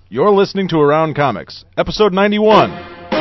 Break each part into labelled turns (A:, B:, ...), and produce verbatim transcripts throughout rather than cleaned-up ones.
A: You're listening to Around Comics, episode ninety-one.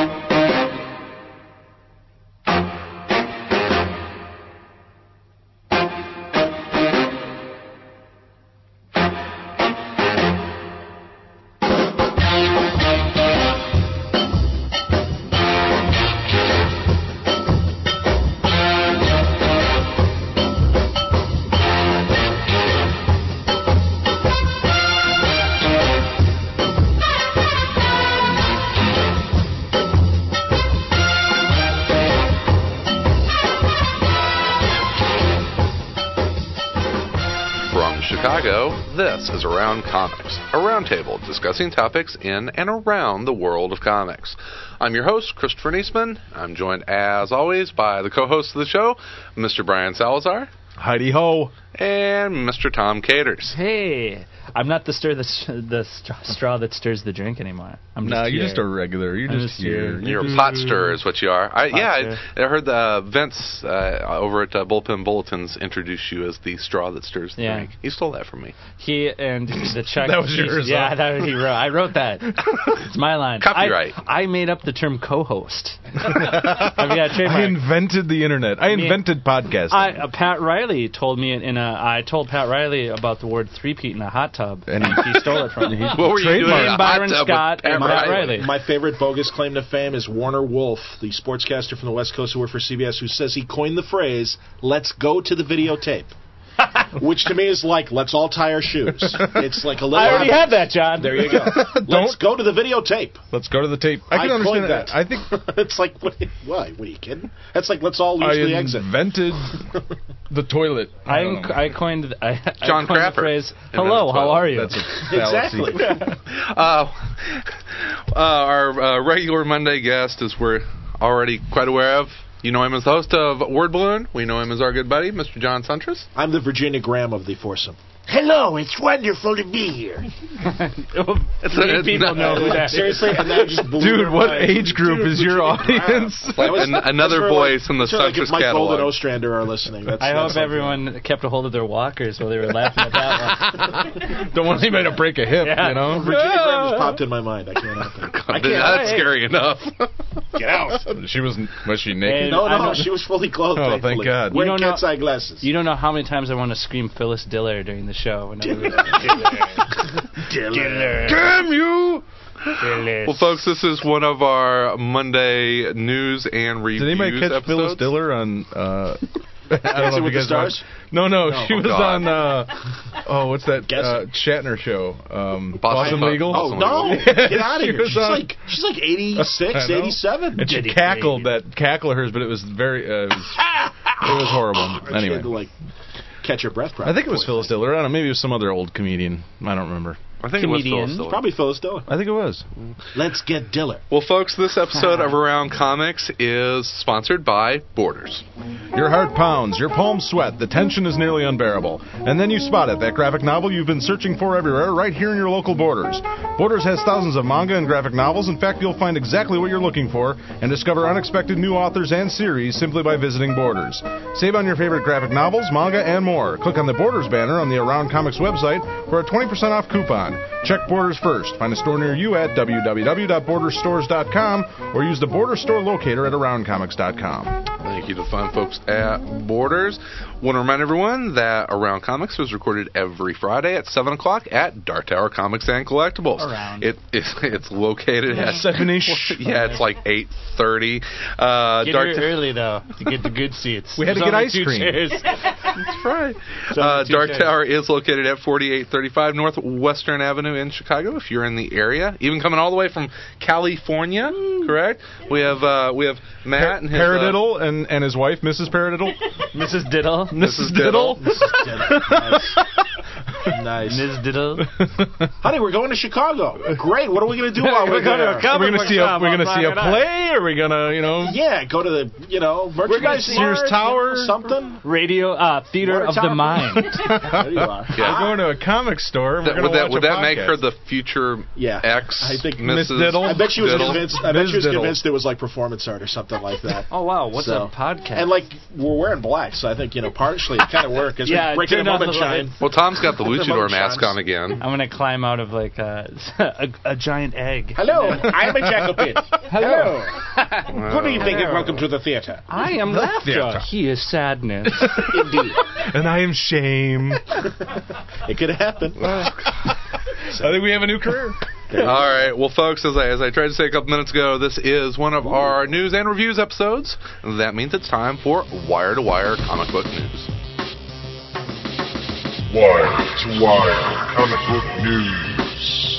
B: This is Around Comics, a roundtable discussing topics in and around the world of comics. I'm your host, Christopher Niesman. I'm joined, as always, by the co-host of the show, Mister Brian Salazar.
A: Heidi ho.
B: And Mister Tom Caters.
C: Hey, I'm not the stir the, the straw that stirs the drink anymore. I'm just
A: nah,
C: here.
A: you're just a regular. You're
C: I'm
A: just,
C: just
B: You're,
C: here.
B: you're a pot stirrer is what you are. I, yeah, I, I heard uh, Vince uh, over at uh, Bullpen Bulletins introduce you as the straw that stirs the
C: yeah.
B: drink. He stole that from me.
C: He and the check.
A: That was yours.
C: Yeah,
A: huh?
C: that was he wrote. I wrote that. It's my line.
B: Copyright.
C: I, I made up the term co-host. I've got a trademark.
A: I invented the internet. I invented podcasting.
C: I, uh, Pat Riley told me in, in a. I told Pat Riley about the word three-peat in a hot tub, and he stole it from me.
B: What were you doing?
C: Me and Byron Scott and Pat Riley.
D: My favorite bogus claim to fame is Warner Wolf, the sportscaster from the West Coast who worked for C B S, who says he coined the phrase, "Let's go to the videotape." Which to me is like, let's all tie our shoes. It's like a little...
C: I already had that, John.
D: There you go. Let's go to the videotape.
A: Let's go to the tape. I can
D: I
A: understand
D: that.
A: that. I think...
D: It's like, what, what? What are you kidding? That's like, let's all lose
A: I
D: the exit.
A: invented the toilet.
C: I,
A: I,
C: inc- I coined, I,
B: John
C: I coined
B: Crapper
C: the phrase, hello, how are you?
A: That's a fallacy.
D: Exactly.
B: uh, uh, our uh, regular Monday guest, as we're already quite aware of, you know him as the host of Word Balloon. We know him as our good buddy, Mister John Suntress.
D: I'm the Virginia Graham of the foursome.
E: Hello, it's wonderful to be here.
B: It's
C: Three
B: a,
C: people know who that is.
D: Seriously? And that just blew
A: Dude,
D: my
A: what
D: mind.
A: age group
D: Dude,
A: is your
D: Virginia
A: audience?
D: Graham.
B: Like an, another
D: That's
B: voice
D: like,
B: in the
D: that's like if
B: Suntress
D: Mike
B: catalog.
D: Gold and Ostrander are listening. That's,
C: I
D: that's
C: hope
D: like
C: everyone
D: that.
C: kept a hold of their walkers while they were laughing at that one.
A: Don't want anybody to break a hip,
C: Yeah.
A: you know?
D: Virginia Graham just popped in my mind. I can't help it. I can't.
B: That's scary enough.
D: Get out.
A: She was, was she naked?
C: And
D: No,
C: I
D: no,
C: don't-
D: she was fully clothed.
A: Oh, thank
D: thankfully.
A: God.
D: Wearing
C: You don't know-
D: cat's eye glasses.
C: You don't know how many times I want to scream Phyllis Diller during the show. Whenever we-
D: Diller.
A: Damn you!
C: Diller.
B: Well, folks, this is one of our Monday news and reviews
A: Did anybody catch
B: episodes.
A: Phyllis Diller on... Uh, I don't know
D: Dancing
A: if
D: with
A: you
D: the
A: guys watched-
D: Stars?
A: No, no,
D: No.
A: she was
B: God.
A: on, uh, oh, what's that
D: Guess
A: uh, Shatner show? Um,
B: Boston
A: Boston Legal?
D: Oh,
B: Awesome.
D: no. Get out of
A: She
D: here.
A: was
D: She's
A: on-
D: like, she's like eighty-six,
A: I know.
D: eighty-seven.
A: And she
C: Diddy
A: cackled,
C: Green.
A: that cackle of hers, but it was very, uh, it, was, it was horrible.
D: She had to,
A: Anyway,
D: like, catch her breath.
A: I think it was Phyllis Diller. I don't know, maybe it was some other old comedian. I don't remember.
B: I think
C: Comedian.
B: it was Phyllis Diller.
D: Probably Phyllis Diller.
A: I think it was.
D: Let's get Diller.
B: Well, folks, this episode of Around Comics is sponsored by Borders.
A: Your heart pounds, your palms sweat, the tension is nearly unbearable. And then you spot it, that graphic novel you've been searching for everywhere, right here in your local Borders. Borders has thousands of manga and graphic novels. In fact, you'll find exactly what you're looking for and discover unexpected new authors and series simply by visiting Borders. Save on your favorite graphic novels, manga, and more. Click on the Borders banner on the Around Comics website for a twenty percent off coupon. Check Borders first. Find a store near you at w w w dot borders stores dot com or use the Border Store locator at around comics dot com.
B: Thank you to the fine folks at Borders. Want to remind everyone that Around Comics is recorded every Friday at seven o'clock at Dark Tower Comics and Collectibles.
C: Around.
B: It, it's, it's located at...
A: Seven-ish.
B: Yeah, it's like eight thirty. Uh,
C: Get
B: Dark
C: here
B: Ta-
C: early, though, to get the good seats.
A: We had to
C: There's
A: get
C: only
A: ice
C: two
A: cream.
C: chairs.
B: That's right.
C: only
B: Uh,
C: two
B: Dark
C: chairs.
B: Tower is located at forty-eight thirty-five North Western Avenue in Chicago. If you're in the area, even coming all the way from California, correct? We have uh, we have Matt and his uh,
A: Paradiddle and, and his wife, Missus Paradiddle.
C: Missus Diddle.
A: Missus Diddle.
D: Nice. Nice.
C: Miz Diddle.
D: Honey, we're going to Chicago. Great. What are we going to do while we're,
C: We're going to
D: there?
C: a comic
A: We're gonna
C: book
A: see a
C: shop
A: we're
C: on
A: gonna see a
C: Friday night.
A: play. Are we gonna you know?
D: Yeah, go to the, you know, merchandise
A: see Sears
D: mart,
A: Tower.
D: something.
C: Radio, uh, Theater
D: Water
C: of the
D: Tower.
C: Mind.
D: There you are.
B: Yeah.
A: We're going to a comic store. And
B: That-
A: we're gonna
B: would that
A: watch
B: would
A: a
B: that make
A: podcast.
B: her the future
D: Yeah.
B: ex?
D: I think
A: Miss
B: Missus
A: Diddle?
D: I bet she was
B: Diddle?
D: convinced. I bet
A: Miz
D: she was
A: Diddle.
D: convinced it was like performance art or something like that.
C: Oh, wow. What's
D: So-
C: a podcast?
D: And like we're wearing black, so I think you know partially it kind of worked because
C: Yeah,
D: we're breaking a
C: turned on
D: moment
C: the
D: shine.
C: lights.
B: Well, Tom's got the luchador mask
D: Sean's.
B: on again.
C: I'm gonna climb out of like a a, a giant egg.
D: Hello, I'm a Jacopin. Hello. Good evening and welcome to the theater.
C: I am laughter. He is sadness.
D: Indeed.
A: And I am shame.
D: It could happen.
A: I think we have a new career.
B: All right, well, folks, as I as I tried to say a couple minutes ago, this is one of our news and reviews episodes. That means it's time for Wire to Wire comic book news.
F: Wire to Wire comic book news.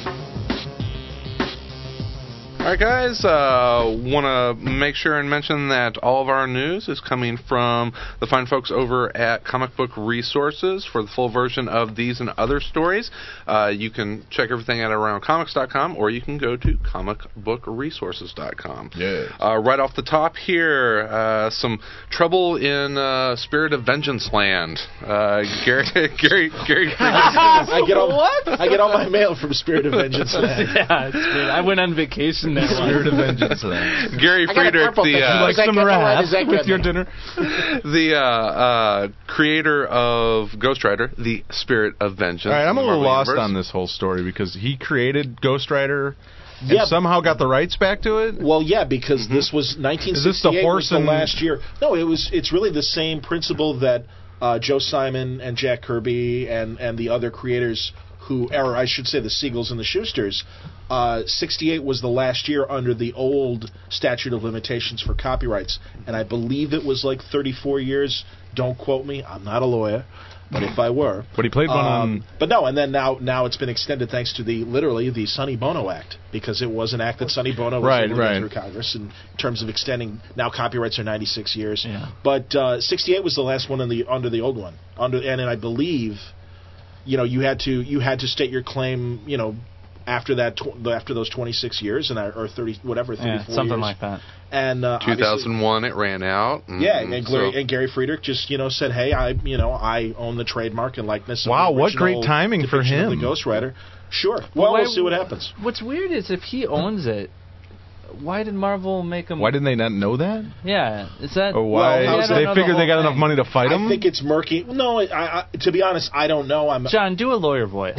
B: All right, guys, uh, want to make sure and mention that all of our news is coming from the fine folks over at Comic Book Resources. For the full version of these and other stories, uh, you can check everything out at around comics dot com, or you can go to comic book resources dot com.
A: Yes.
B: Uh, right off the top here, uh, some trouble in uh, Spirit of Vengeance Land. Uh, Gary, Gary, Gary.
D: I get all I get all my mail from Spirit of Vengeance.
C: Yeah, it's weird. I went on vacation there.
A: Spirit of Vengeance. Then.
B: Gary Friedrich, the uh,
A: like some wraps with your dinner.
B: the uh, uh, creator of Ghost Rider, the Spirit of Vengeance.
A: All right, I'm a little
B: Marvel
A: lost
B: Universe.
A: on this whole story because he created Ghost Rider and
D: Yeah.
A: somehow got the rights back to it.
D: Well, yeah, because
B: Mm-hmm.
D: this was nineteen
A: Is this the
D: sixty-eight was
A: horse
D: the
A: and-
D: last year. No, it was. It's really the same principle that uh, Joe Simon and Jack Kirby and and the other creators who, or I should say, the Siegels and the Schusters. Uh, sixty-eight was the last year under the old statute of limitations for copyrights, and I believe it was like thirty-four years. Don't quote me. I'm not a lawyer. But if I were,
A: But he played one on.
D: um, but no, and then now now it's been extended thanks to the literally the Sonny Bono Act, because it was an act that Sonny Bono was
A: Right,
D: able to
A: right.
D: get through Congress in terms of extending. Now copyrights are ninety-six years,
C: Yeah.
D: but uh, sixty-eight was the last one in the under the old one. Under and, and I believe, you know, you had to you had to state your claim, you know, after that tw- after those twenty-six years and I, or thirty whatever thirty-four
C: Yeah, something
D: years.
C: like that.
D: And uh,
B: two thousand one, it ran out.
D: obviously- Yeah,
B: Mm,
D: and Gary,
B: so-
D: and Gary Friedrich just you know said, "Hey, I you know I own the trademark and likeness." Of
A: Wow,
D: the
A: what great
D: original
A: timing for
D: depiction of
A: him.
D: The Ghost Rider. Sure. Well,
C: why-
D: we'll see what happens.
C: What's weird is if he owns it, why did Marvel make him?
A: Why didn't they not know that?
C: Yeah, is that?
A: Or why?
D: Well, I don't
A: they
C: know the
A: figured they got
C: whole
A: enough
C: thing.
A: money to fight him?
D: I think it's murky. No, I, I, to be honest, I don't know. I'm
C: John, do a lawyer voice.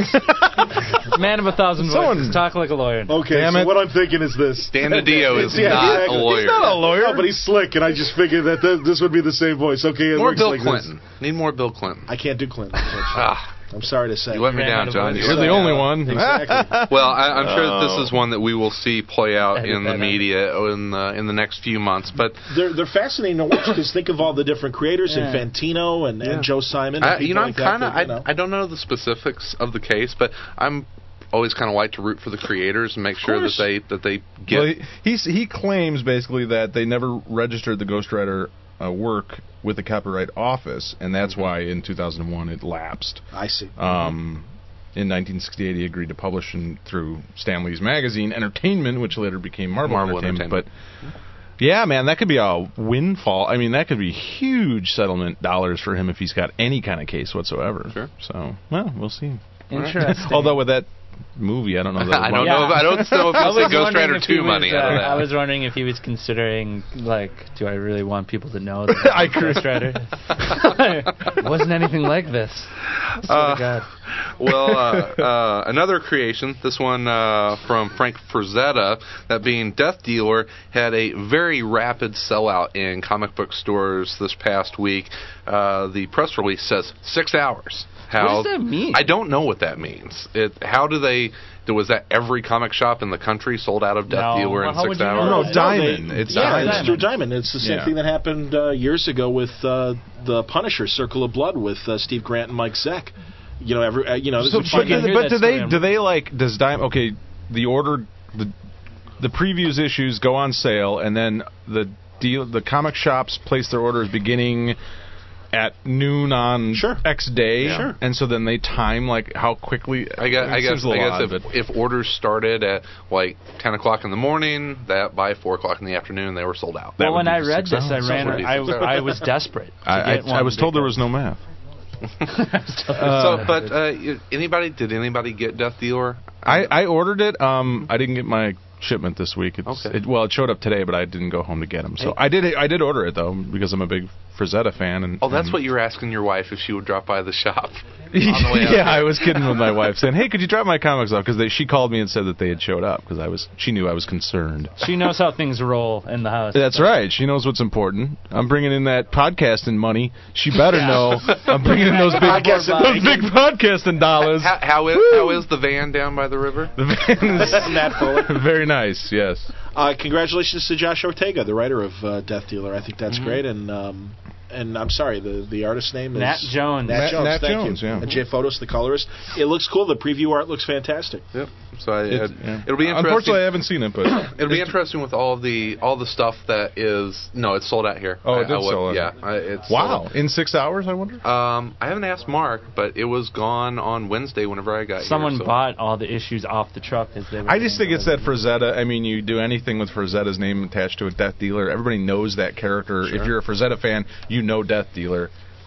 C: Man of a thousand
A: Someone-
C: voices, talk like a lawyer.
D: okay.
A: Damn
D: so
A: it.
D: what I'm thinking is this:
B: Dan DiDio is
D: Yeah,
B: not
D: exactly.
B: a lawyer.
A: He's not a lawyer.
D: No, but he's slick, and I just figured that th- this would be the same voice. Okay, it
B: More
D: works
B: Bill
D: like
B: Clinton. Need more Bill Clinton.
D: This. I can't do Clinton. unfortunately.
B: Ah,
D: I'm sorry to say.
B: you let me
C: Ran
B: down,
C: out of
B: John.
C: voice.
B: You
A: You're
B: let
A: the
B: me
A: only
B: down.
A: one.
D: Exactly.
B: Well, I, I'm sure that this
A: Oh.
B: is one that we will see play out
C: Edit
B: in the
C: that out.
B: media in the in the next few months. But
D: They're they're fascinating to watch because think of all the different creators
C: Yeah.
D: and Fantino and,
B: Yeah.
D: and Joe Simon. And
B: I, you
D: people
B: know, I'm
D: like that
B: kind of
D: that, you know.
B: I, I don't know the specifics of the case, but I'm always kind of like to root for the creators and make sure that
D: course.
B: they that they get.
A: Well, he, he's, he claims basically that they never registered the Ghost Rider uh, work with the Copyright Office, and that's why in two thousand one it lapsed.
D: I see.
A: Um, in nineteen sixty-eight, he agreed to publish in, through Stan Lee's magazine, Entertainment, which later became Marvel,
B: Marvel
A: Entertainment. But yeah, man, that could be a windfall. I mean, that could be huge settlement dollars for him if he's got any kind of case whatsoever.
B: Sure.
A: So, well, we'll see.
C: Interesting.
A: Although with that movie, I don't know. That
B: I don't
C: Yeah.
B: know. If, I don't know if
C: I
B: you'll
C: was
B: see Ghost
C: wondering
B: Rider
C: if he
B: two
C: was,
B: money out of
C: uh,
B: that.
C: I was wondering if he was considering, like, do I really want people to know that
A: I
C: I'm Ghost Rider? It wasn't anything like this. I swear
B: Uh,
C: to God.
B: well, uh, uh, another creation, this one uh, from Frank Frazetta, that being Death Dealer, had a very rapid sellout in comic book stores this past week. Uh, the press release says six hours. How,
C: What does that mean?
B: I don't know what that means. It, how do they... Was that every comic shop in the country sold out of Death
C: No.
B: Dealer
C: Well,
B: in
C: how
B: six
C: would you know
B: hours?
A: No,
C: that?
A: Diamond.
D: they-
A: It's
D: yeah,
A: Diamond.
D: it's through Diamond. It's the same
A: Yeah.
D: thing that happened uh, years ago with uh, the Punisher, Circle of Blood, with uh, Steve Grant and Mike Zeck. You know, every uh, you know, this
A: So,
D: is
A: but,
C: I can
A: do,
C: hear
A: but
C: that
A: do they
C: story.
A: do they like does Diamond? Okay, the order the the previews issues go on sale, and then the deal the comic shops place their orders beginning at noon on
D: Sure.
A: X day.
D: Yeah. Sure.
A: And so then they time like how quickly.
B: I guess, I
A: it
B: guess,
A: seems a
B: I
A: little
B: guess
A: odd,
B: if,
A: but-
B: if orders started at like ten o'clock in the morning, that by four o'clock in the afternoon they were sold out.
A: That
C: Well,
A: would
C: when
A: be
C: I
A: the
C: read
A: six
C: this, I
A: hours.
C: ran.
B: Sounds
C: I,
B: ridiculous.
C: I was desperate. To
A: I,
C: get
A: I,
C: one
A: I was told there
C: because-
A: was no math.
B: so, but uh, y- anybody? Did anybody get Death Dealer?
A: I, I ordered it. Um, I didn't get my shipment this week. It's,
B: Okay.
A: it, well, it showed up today, but I didn't go home to get them. So I did. I did order it though because I'm a big Frazetta fan. And
B: Oh, that's
A: and
B: what you were asking your wife if she would drop by the shop. on the way out.
A: Yeah, I was kidding with my wife, saying, "Hey, could you drop my comics off?" Because she called me and said that they had showed up because I was. She knew I was concerned.
C: She knows how things roll in the house.
A: That's right. She knows what's important. I'm bringing in that podcasting money. She better know. I'm bringing in those big, those big podcasting dollars.
B: How, how is how is the van down by the river?
A: The van is
D: Matt Foley.
A: very nice. Yes.
D: Uh, congratulations to Josh Ortega, the writer of uh, Death Dealer. I think that's mm-hmm. great. And um, and I'm sorry, the the artist's name is
C: Nat Jones.
D: Nat,
A: Nat
D: Jones.
A: Nat
D: thank
A: Jones,
D: you.
A: yeah.
D: And Jay Photos, the colorist. It looks cool. The preview art looks fantastic.
B: Yep. So I,
A: It's-
B: it,
A: yeah.
B: it'll be interesting.
A: Unfortunately, I haven't seen it, but
B: It'll be interesting with all the all the stuff that is. No, it's sold out here.
A: Oh, it
B: I,
A: did
B: I would-
A: sell out.
B: Yeah, I, it's
A: wow,
B: sold
A: in six hours, I wonder.
B: out. Um, I haven't asked Mark, but it was gone on Wednesday whenever I got
C: Someone
B: here. so-
C: bought all the issues off the truck as they were
A: I just think
C: getting
A: it's that Frazetta. I mean, you do anything with Frazetta's name attached to a Death Dealer. Everybody knows that character.
B: Sure.
A: If you're a Frazetta fan, you know Death Dealer.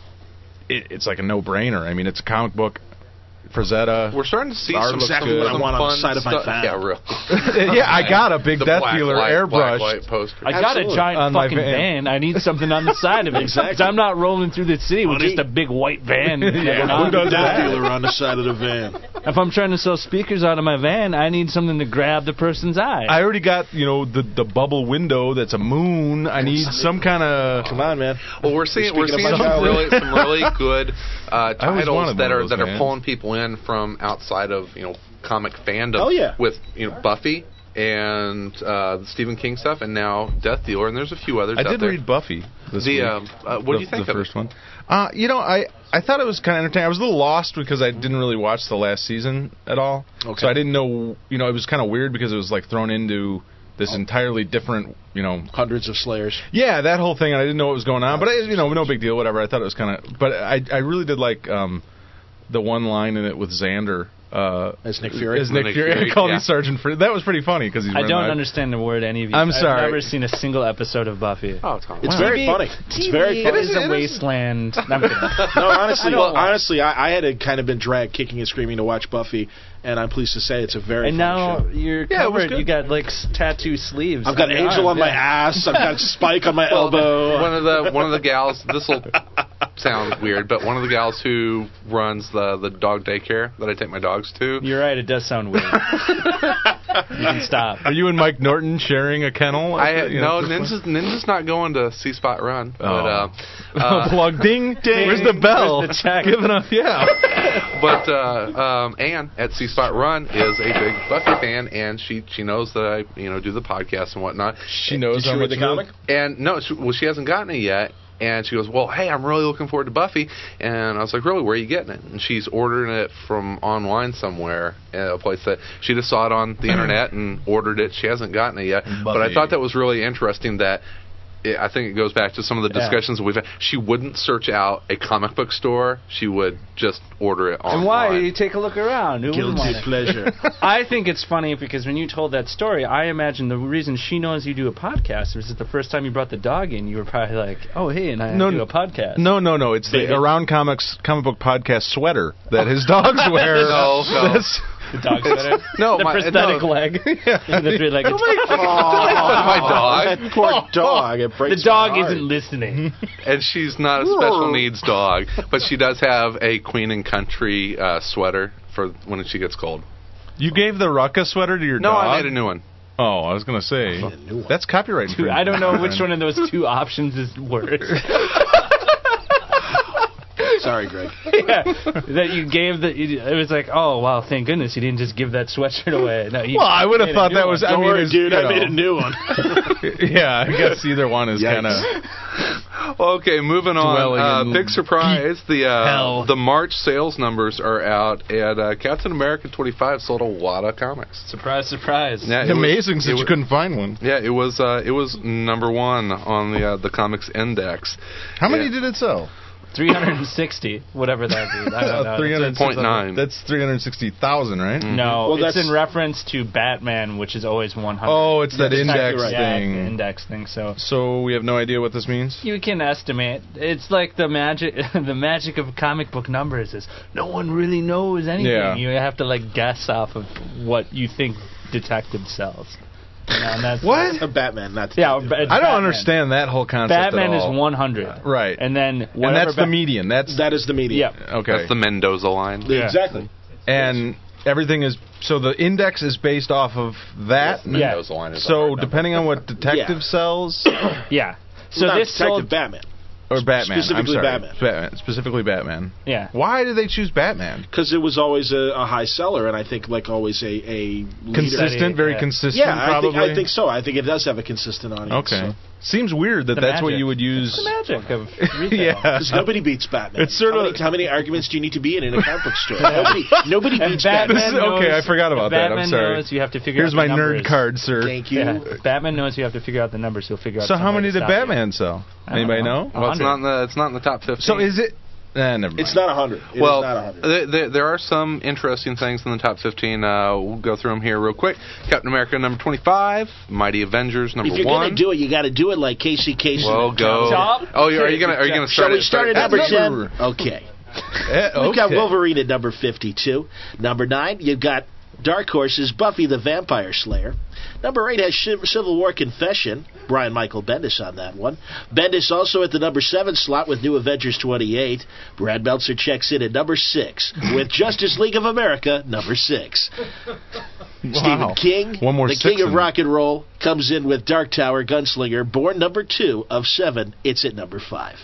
A: It, it's like a no-brainer. I mean, it's a comic book. Frazetta.
B: We're starting to see
A: Art
B: some,
A: looks
D: exactly
A: good.
D: what I
B: some
D: want on the
B: fun
D: side of my
B: stuff.
D: van.
B: Yeah, real.
A: Yeah, I got a big
B: The
A: Death
B: black,
A: Dealer
B: white,
A: airbrush.
B: Black, white poster.
C: I got
D: Absolutely.
C: a giant
A: On my
C: fucking
A: van.
C: van. I need something on the side of it.
D: Exactly.
C: 'Cause I'm not rolling through the city with
D: Honey.
C: just a big white van.
A: Yeah,
C: on
A: who does
C: the
D: Death
C: side.
D: Dealer on the side of the van.
C: If I'm trying to sell speakers out of my van, I need something to grab the person's eye.
A: I already got, you know, the the bubble window that's a moon. I need some kind of.
D: Come on, man.
B: Well, we're seeing we're
D: Speaking of
B: seeing
D: my
B: some
D: childhood.
B: really some really good uh,
A: I always
B: titles
A: wanted
B: that
A: one of
B: are
A: those
B: that are
A: vans.
B: pulling people in from outside of you know comic fandom.
D: Oh, yeah.
B: With you know Buffy and uh, the Stephen King stuff, and now Death Dealer, and there's a few others.
A: I
B: out
A: did
B: there.
A: read Buffy. This
B: The
A: week.
B: um, uh, what
A: the,
B: do you think
A: the
B: of
A: first
B: it?
A: one? Uh, you know, I I thought it was kind of entertaining. I was a little lost because I didn't really watch the last season at all.
D: Okay.
A: So I didn't know. You know, it was kind of weird because it was like thrown into this entirely different. You know,
D: Hundreds of Slayers.
A: yeah, that whole thing. And I didn't know what was going on. But I, you know, no big deal. Whatever. I thought it was kind of. But I I really did like um, the one line in it with Xander. Uh,
D: As Nick Fury?
A: As Nick,
B: Nick
A: Fury.
B: Fury,
A: I called
B: yeah.
A: me Sergeant Fury. That was pretty funny because he's.
C: I
A: running
C: don't
A: out.
C: understand a word any of you.
A: I'm
C: I've
A: sorry.
C: never seen a single episode of Buffy.
B: Oh, Tom.
D: It's
A: Wow.
D: very
C: T V
D: funny. It's very
C: It
D: funny.
C: is a wasteland. I'm kidding.
D: No, honestly,
C: I don't watch.
D: honestly, I, I had to kind of been dragged kicking and screaming to watch Buffy, and I'm pleased to say it's a very
C: And
D: fun
C: now
D: show.
C: you're
A: Yeah, it was
C: covered.
A: good.
C: You got like s- tattoo sleeves.
D: I've got
C: on your
D: Angel
C: arm,
D: on my
C: yeah.
D: ass. I've got Spike on my
B: Well,
D: elbow.
B: One of the one of the gals. This will sound weird, but one of the gals who runs the the dog daycare that I take my dogs to.
C: You're right. It does sound weird. You can stop.
A: Are you and Mike Norton sharing a kennel?
B: I
A: You
B: no
A: know,
B: Ninja's Ninja's not going to See Spot Run, but uh,
A: Oh.
B: uh,
A: plug ding ding. Where's the bell?
C: Where's the check?
A: Giving up, yeah.
B: but uh, um, Anne at See Spot Run is a big Buffy fan, and she she knows that I you know do the podcast and whatnot.
A: She knows
D: Did
A: how
D: you read
A: much
D: the comic?
B: And no, she, well, she hasn't gotten it yet. And she goes, well, hey, I'm really looking forward to Buffy. And I was like, really, where are you getting it? And she's ordering it from online somewhere, a place that she just saw it on the internet and ordered it. She hasn't gotten it yet. But I thought that was really interesting that it, I think it goes back to some of the
C: Yeah.
B: discussions we've had. She wouldn't search out a comic book store. She would just order it online.
C: And why? You take a look around. Who wouldn't
D: Guilty
C: want it?
D: pleasure.
C: I think it's funny because when you told that story, I imagine the reason she knows you do a podcast was that the first time you brought the dog in, you were probably like, "Oh, hey, and I
A: No,
C: do
A: no.
C: a podcast."
A: No, no, no. It's
D: Baby.
A: the Around Comics comic book podcast sweater that his dogs wear.
B: No, no.
A: That's-
C: The dog sweater.
B: No,
C: the
B: my-
C: prosthetic
B: no.
C: leg. the three-legged dog.
B: my dog.
D: That poor dog. It
C: The
D: breaks
C: dog
D: my heart.
C: isn't listening.
B: And she's not a special needs dog, but she does have a Queen and Country uh, sweater for when she gets cold.
A: You gave the Rucka sweater to your
B: No,
A: dog?
B: I made a new one.
A: Oh, I was going to say.
D: new one.
A: That's copyright
C: Two,
A: infringement.
C: I don't know which one of those two options is worse.
D: Sorry, Greg.
C: Yeah, that you gave the. It was like, oh wow, thank goodness you didn't just give that sweatshirt away. No, you
A: Well, I would have
C: made a
A: thought
C: new
A: that
C: one.
A: was. I
D: Don't
A: mean,
D: worry,
A: it's,
D: dude.
A: you
D: I
A: know.
D: made a new one.
A: Yeah, I guess either one is
D: Yikes.
A: kind of.
B: Okay, moving on.
A: Dwelling
B: Uh,
A: in
B: big surprise: the uh,
C: hell.
B: the March sales numbers are out, and uh, Captain America twenty-five sold a lot of comics.
C: Surprise, surprise.
B: Yeah, it was-
A: Amazing
B: it
A: since you
B: was-
A: couldn't find one.
B: Yeah, it was uh, it was number one on the uh, the comics index.
A: How many
B: Yeah.
A: did it sell?
C: three hundred sixty, whatever that means. I don't know.
A: three hundred
C: It's-
B: Point nine.
A: That's three hundred sixty thousand, right?
C: No,
D: Well,
C: it's
D: that's-
C: in reference to Batman, which is always one hundred.
A: Oh, it's that
D: That's
A: index
D: exactly right.
C: yeah, it's the
A: thing.
C: index thing. So
A: So we have no idea what this means?
C: you can estimate. It's like the magic. The magic of comic book numbers is no one really knows anything.
A: Yeah.
C: You have to like guess off of what you think Detective sells. and that's
A: What?
D: A Batman, not
C: Yeah,
D: detective.
C: but it's
A: I don't
C: Batman.
A: understand that whole concept
C: Batman
A: at
C: is
A: all.
C: one hundred.
A: Right.
C: And then
A: And
C: whatever
A: that's the
C: Bat-
A: median. That's
D: That is the median.
C: Yeah.
A: okay.
B: That's the Mendoza line.
C: Yeah.
D: Exactly.
A: And everything is so the index is based off of that.
B: Yes, Mendoza line is a
A: So
B: hard number.
A: depending on what detective
D: Yeah.
A: sells
C: Yeah. So
D: Not
C: this
D: detective
C: sold.
D: Batman.
A: or Batman,
D: Specifically
A: I'm sorry,
D: Batman.
A: Batman, specifically Batman.
C: Yeah.
A: Why did they choose Batman?
D: Because it was always a, a high seller, and I think like always a, a leader.
A: Consistent, very
C: Yeah.
A: consistent.
D: Yeah, I
A: probably.
D: think, I think so. I think it does have a consistent audience.
A: Okay.
D: so.
A: Seems weird that
C: The
A: that's what
C: magic.
A: you would use.
C: It's the magic of retail.
A: Yeah.
D: Because nobody beats Batman.
A: It's sort
D: how,
A: of-
D: many, how many arguments do you need to be in in a comic book store? Nobody, nobody
C: And
D: beats
C: Batman
A: This is-
D: Batman.
A: okay,
C: knows-
A: I forgot about that. I'm
C: Batman
A: sorry.
C: knows you have to figure
A: Here's
C: out
A: my
C: the
A: nerd
C: numbers.
A: card, sir.
D: Thank you.
C: Yeah. Batman knows you have to figure out the numbers. He'll figure out.
A: So how
C: some way
A: many
C: to
A: did
C: stop you.
A: Batman sell?
C: I don't
A: Anybody
C: know.
A: know?
B: Well, it's
C: one hundred.
B: not in the it's not in the top fifteen.
A: So is it? Eh, never mind.
D: It's not a hundred. It
B: well,
D: is not a hundred.
B: there, there, there are some interesting things in the top fifteen. Uh, we'll go through them here real quick. Captain America number twenty-five, Mighty Avengers number
D: If you're
B: one.
D: gonna do it, you got to do it like Casey Kasem.
B: well, go.
C: Top
B: Oh, are you gonna are you gonna
D: Shall
B: start?
D: we
B: it-
D: start at
A: That's
D: number ten?
A: number-
D: Okay.
A: Eh,
D: We've got
A: okay.
D: Wolverine at number fifty-two. Number nine, you've got Dark Horse's Buffy the Vampire Slayer. Number eight has Shiv- Civil War Confession. Brian Michael Bendis on that one. Bendis also at the number seven slot with New Avengers twenty-eight. Brad Meltzer checks in at number six with Justice League of America, number six. Stephen
A: Wow.
D: King,
A: One more
D: the
A: six
D: king of
A: in-
D: rock and roll, comes in with Dark Tower Gunslinger, born number two of seven. It's at number five.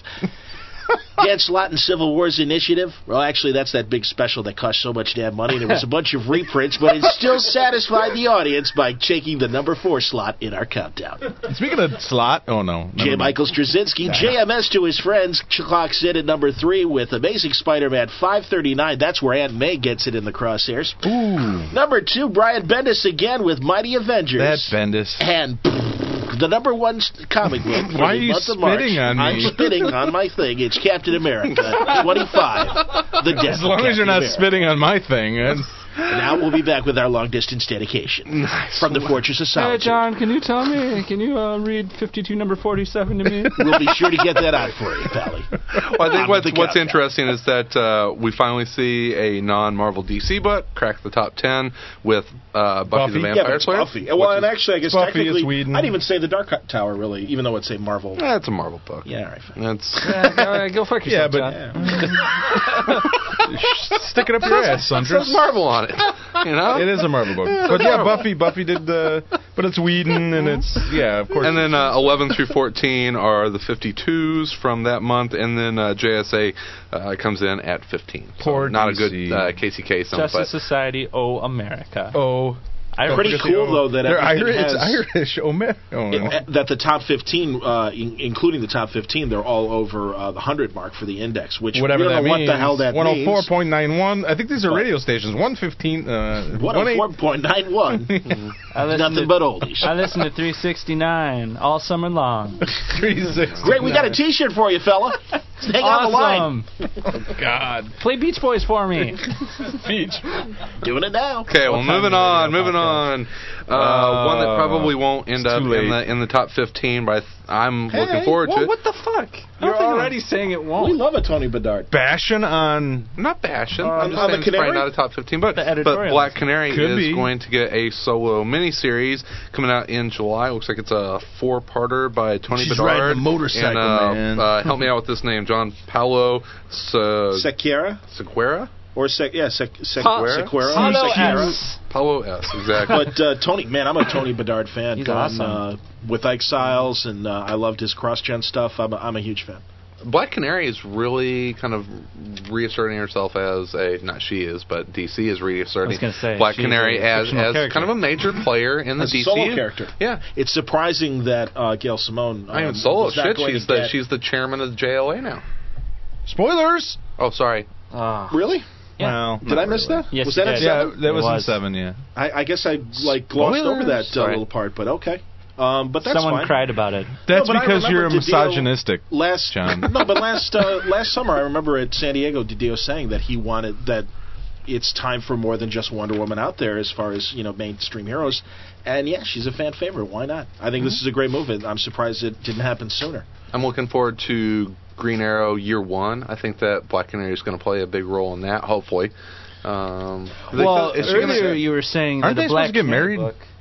D: Dan Slott and Civil War's Initiative. Well, actually, that's that big special that cost so much damn money. There was a bunch of reprints, but it still satisfied the audience by taking the number four slot in our countdown.
A: Speaking of slot, oh no. never
D: J.
A: mind.
D: Michael Straczynski, J M S to his friends, clocks in at number three with Amazing Spider-Man five thirty-nine. That's where Aunt May gets it in the crosshairs.
A: Ooh,
D: Number two, Brian Bendis again with Mighty Avengers.
A: that's Bendis.
D: And the number one s- comic book for
A: Why are
D: the
A: you
D: month of March.
A: spitting on me?
D: I'm spitting on my thing. It's Captain America twenty-five. The Death
A: As long
D: of
A: as you're
D: Captain
A: not
D: America.
A: spitting on my thing. And
D: Now we'll be back with our long distance dedication from the Fortress of
C: Hey,
D: Solitude.
C: John, can you tell me? Can you uh, read fifty-two, number forty-seven to me?
D: We'll be sure to get that out for you, Pally.
B: Well, I think
D: On
B: what's,
D: with the
B: what's
D: countdown.
B: interesting is that uh, we finally see a non-Marvel D C book crack the top ten with uh, Buffy,
A: Buffy?
B: the
A: Yeah,
D: Yeah,
B: Vampire
D: but it's
B: Slayer.
D: Buffy. Well,
B: which
D: and
B: is-
D: actually, I guess
A: Buffy is
D: technically,
A: Whedon.
D: I'd even say the Dark Tower, really, even though it's a Marvel.
B: eh, it's a Marvel book.
D: Yeah, all right, fine.
B: It's
C: Yeah, go, go fuck
A: yeah,
C: yourself,
A: but
C: John.
A: stick it up your ass,
B: it says
A: Sundress.
B: Marvel on it. You know.
A: It is a Marvel book, but yeah, Buffy. Buffy did the, but it's Whedon, and it's yeah, of course.
B: And then uh, eleven through fourteen are the fifty-twos from that month, and then uh, J S A uh, comes in at fifteen. So
A: Poor
B: not
A: D C.
B: a good uh, Casey Kasem,
C: Justice
B: but
C: Society, oh America.
A: oh,
C: I
D: Pretty
A: Don't forget
D: cool,
A: the-
D: though, that
A: they're
D: everything
A: Irish.
D: has-
A: It's Irish. Oh man. Oh, no.
D: It- that the top fifteen, uh, in, including the top fifteen, they're all over uh, the one hundred mark for the index, which
A: Whatever
D: we don't
A: that
D: know
A: means.
D: what the hell that
A: one oh four
D: means.
A: point nine one. I think these are
D: What?
A: radio stations. one fifteen. Uh,
D: one oh four point nine one.
C: I listen
D: Nothing
C: to,
D: but oldies.
C: I listen to three sixty-nine all summer long.
A: three sixty.
D: Great, we got a T-shirt for you, fella. Hang on the line.
C: Awesome.
A: God.
C: Play Beach Boys for me.
A: Beach.
D: Doing it now.
B: okay. Well,
C: What time
B: moving
C: is it
B: on,
C: on the
B: moving on. Uh,
A: Uh,
B: one that probably won't end
A: it's
B: up
A: too
B: in
A: late.
B: the in the top fifteen, but I th- I'm
D: Hey,
B: looking forward to
C: Well,
B: it.
C: what the fuck? You're already saying it
D: We
C: won't.
D: love a Tony Bedard.
A: Bashing on.
B: I'm not bashing.
D: On-
B: I'm just
D: on
B: saying
D: the
B: it's probably
D: Canary?
B: not a top fifteen, but
C: The
B: but
C: editorials.
B: Black Canary
A: Could
B: is
A: be.
B: going to get a solo miniseries coming out in July. Looks like it's a four-parter by Tony
A: She's
B: Bedard.
A: riding a motorcycle,
B: and, uh,
A: man.
B: Uh, help me out with this name, John Paulo Se-
D: Sequeira?
B: Sequeira.
D: Or Sec, yeah, Sec, Sec,
C: Pa-
D: Sequeira.
C: Paulo
D: Sequeira.
C: S.
B: Paulo S. Exactly.
D: But uh, Tony, man, I'm a Tony Bedard fan.
C: He's
D: Gone,
C: awesome.
D: Uh, with Exiles, and uh, I loved his cross-gen stuff. I'm a, I'm a huge fan.
B: Black Canary is really kind of reasserting herself as a not she is, but D C is reasserting
C: I was gonna say,
B: Black
C: she's
B: Canary
C: a
B: as
C: fictional
B: as
C: character.
B: kind of a major player in the
D: As a
B: D C
D: solo
B: U.
D: character.
B: Yeah.
D: It's surprising that uh, Gail Simone.
B: I mean,
D: um,
B: solo
D: was not
B: shit.
D: going
B: She's
D: to
B: the
D: get-
B: she's the chairman of the J L A now.
A: Spoilers.
B: Oh, sorry.
C: Ah.
D: Really?
C: Yeah.
A: Well,
D: Did I miss that?
C: Yes,
D: was
C: you
D: that
C: did.
D: in
A: yeah,
D: seven?
A: that
C: It
A: was, in
C: was.
A: seven. Yeah.
D: I, I guess I like glossed over that uh,
B: Sorry.
D: little part, but okay. Um, but that's
C: Someone
D: fine.
C: cried about it.
A: That's
D: No, but I
A: because you're
D: remember Didio
A: misogynistic.
D: Last
A: John.
D: no, but last uh, last summer I remember at San Diego, Didio saying that he wanted that it's time for more than just Wonder Woman out there as far as you know mainstream heroes. And yeah, she's a fan favorite. Why not? I think this is a great move. and I'm surprised it didn't happen sooner.
B: I'm looking forward to Green Arrow Year One. I think that Black Canary is going to play a big role in that. Hopefully. Um,
C: Well,
B: is she gonna-
C: earlier you were saying
A: Aren't
C: that
A: they
C: the Black
A: supposed to get
C: Canary
A: married?
C: book.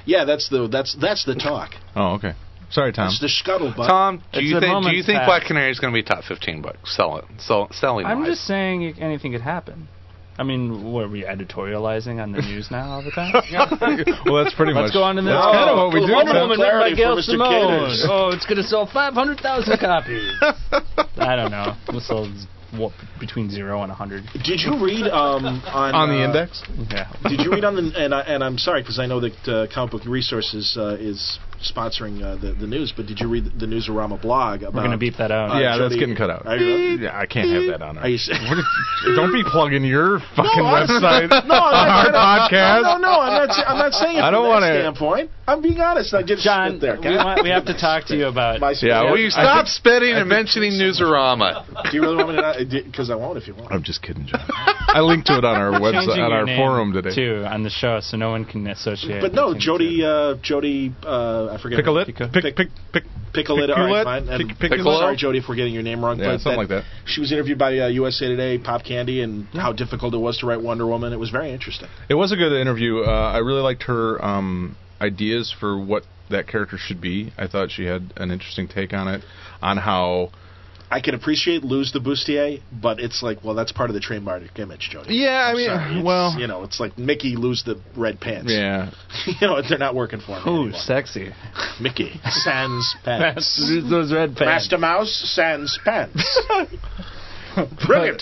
D: Yeah, that's the that's that's the talk.
A: Oh, okay. Sorry, Tom.
D: It's the scuttlebutt.
B: Tom, do
C: It's
B: you
C: a
B: think do
C: moment's
B: you think
C: pass.
B: Black Canary is going to be top fifteen book? Sell it. So selling.
C: I'm
B: wise.
C: just saying it- anything could happen. I mean, what, are we editorializing on the news now all the time?
A: Well, that's pretty
C: Let's
A: much.
C: go on to the
A: That's
C: next.
A: kind of what we do.
C: Wonder
A: Tim.
C: Woman written by
D: Clarity
C: Gail
D: for Mister
C: Simone.
D: Caters.
C: Oh, it's going to sell five hundred thousand copies. I don't know. We'll sell what, between zero and one hundred.
D: Did you read um, on
A: On the
D: uh,
A: index?
C: Yeah.
D: Did you read on the and I, and I'm sorry because I know that uh, Comic Book Resources uh, is sponsoring uh, the the news, but did you read the Newsarama blog about?
C: We're going to beep that out.
D: Uh,
A: Yeah, that's
D: Jody-
A: getting cut out.
D: Are you-
A: Yeah, I can't have that on
D: Are you?
A: our. What is- Don't be plugging your fucking
D: No, I'm-
A: website
D: No,
A: on
D: I'm
A: our
D: not,
A: podcast.
D: No, no, I'm not. I'm not saying it
A: I
D: from
A: don't
D: that
A: wanna-
D: standpoint. I'm being honest. I just
C: John,
D: sit there.
C: we, want, we have to talk to you about...
D: My
A: Yeah,
B: Will
A: well,
B: you
A: I
B: stop
A: think-
B: spitting and mentioning Newsarama?
D: Do you really want me to? Because I won't if you want.
A: I'm just kidding, John. I linked to it on our website,
C: changing
A: on
C: your
A: our
C: name,
A: forum today.
C: too, on the show, so no one can associate.
D: But no,
C: anything
D: Jody.
C: to-
D: Uh, Jody. Uh, I forget.
A: Pickle it.
C: Pico-
A: Pick, pick, pick,
D: Pickle it. All right,
A: Pickle
D: fine.
A: it.
D: And
A: Pick-
B: Pickle it.
D: Sorry, Jody, if we're getting your name wrong.
A: Yeah,
D: but
A: something like that.
D: She was interviewed by uh, U S A Today, Pop Candy, and how difficult it was to write Wonder Woman. It was very interesting.
A: It was a good interview. Uh, I really liked her um, ideas for what that character should be. I thought she had an interesting take on it, on how.
D: I can appreciate Lose the Bustier, but it's like, well, that's part of the trademark image, Jody.
A: Yeah, I
D: I'm
A: mean,
D: sorry. It's,
A: well,
D: you know, it's like Mickey lose the red pants.
A: yeah.
D: you know, they're not working for me.
C: Ooh,
D: anymore.
C: sexy.
D: Mickey sans pants.
C: Those red pants.
D: Master Mouse sans pants. Brilliant.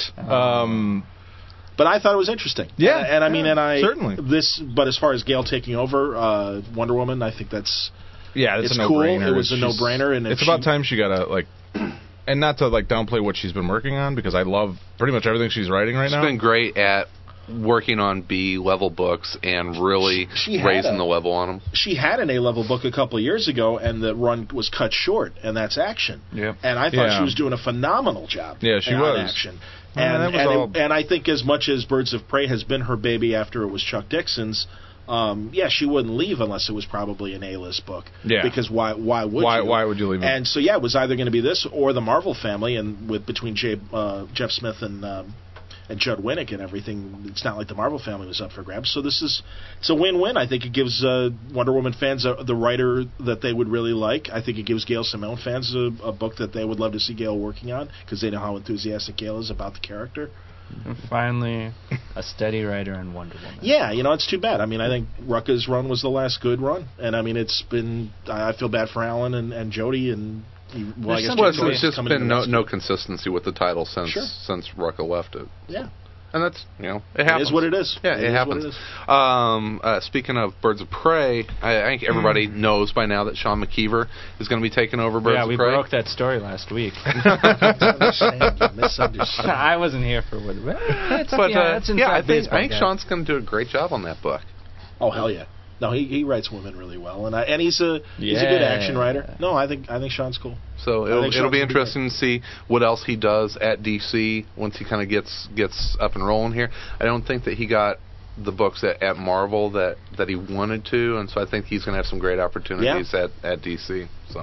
A: Um,
D: But I thought it was interesting.
A: Yeah,
D: and, and I mean,
A: yeah,
D: and I
A: certainly.
D: this. But as far as Gail taking over uh, Wonder Woman, I think that's
A: yeah, it's,
D: It's
A: a
D: cool.
A: no-brainer.
D: It was a
A: She's-
D: no-brainer, and if
A: it's about
D: she-
A: time she got a like, and not to like downplay what she's been working on because I love pretty much everything she's writing right
B: She's
A: now.
B: been great at working on B level books and really
D: She had
B: raising
D: a-
B: the level on them.
D: she had an A level book a couple of years ago, and the run was cut short, and that's Action.
C: Yep.
D: And I thought
A: Yeah.
D: she was doing a phenomenal job.
A: Yeah, she
D: on
A: was.
D: Action.
A: Yeah,
D: And
A: that was
D: and,
A: all-
D: it- and I think as much as Birds of Prey has been her baby after it was Chuck Dixon's, um, yeah, she wouldn't leave unless it was probably an A-list book.
A: Yeah.
D: Because why? Why would
A: Why-
D: you?
A: why would you leave it?
D: And so yeah, it was either going to be this or the Marvel family, and with between Jay, uh, Jeff Smith and. Um, and Judd Winnick and everything, it's not like the Marvel family was up for grabs. So this is, it's a win-win. I think it gives uh, Wonder Woman fans a, the writer that they would really like. I think it gives Gail Simone fans a, a book that they would love to see Gail working on because they know how enthusiastic Gail is about the character.
C: And finally, a steady writer in Wonder Woman.
D: Yeah, you know, it's too bad. I mean, I think Rucka's run was the last good run, and I mean, it's been. I I feel bad for Alan and, and Jody, and well, I guess
B: Well,
D: Jim
B: it's,
D: Joyce
B: it's
D: is
B: just
D: coming
B: been
D: in
B: no,
D: the
B: no
D: next
B: consistency with the title since
D: Sure.
B: since Rucka left it.
D: Yeah.
B: And that's, you know, it
D: It
B: happens.
D: is what it is.
B: Yeah,
D: It
B: it,
D: is what
B: happens.
D: it is.
B: Um, uh, speaking of Birds of Prey, I, I think everybody knows by now that Sean McKeever is going to be taking over Birds
C: yeah,
B: of
C: we
B: Prey.
C: broke that story last week.
D: Misunderstand. You misunderstood.
C: I wasn't here for what. It's,
B: but
C: yeah,
B: uh,
C: it's
B: yeah, I
C: inside
B: think,
C: baseball,
B: I think
C: guys.
B: Sean's going to do a great job on that book.
D: Oh hell yeah! No, he he writes women really well, and I, and he's a he's a good
C: Yeah.
D: action writer. No, I think I think Sean's cool.
B: So it'll,
D: think
B: it'll
D: Sean's
B: be
D: gonna be
B: interesting to see what else he does at D C once he kind of gets gets up and rolling here. I don't think that he got the books at, at Marvel that, that he wanted to, and so I think he's going to have some great opportunities at, at D C. So,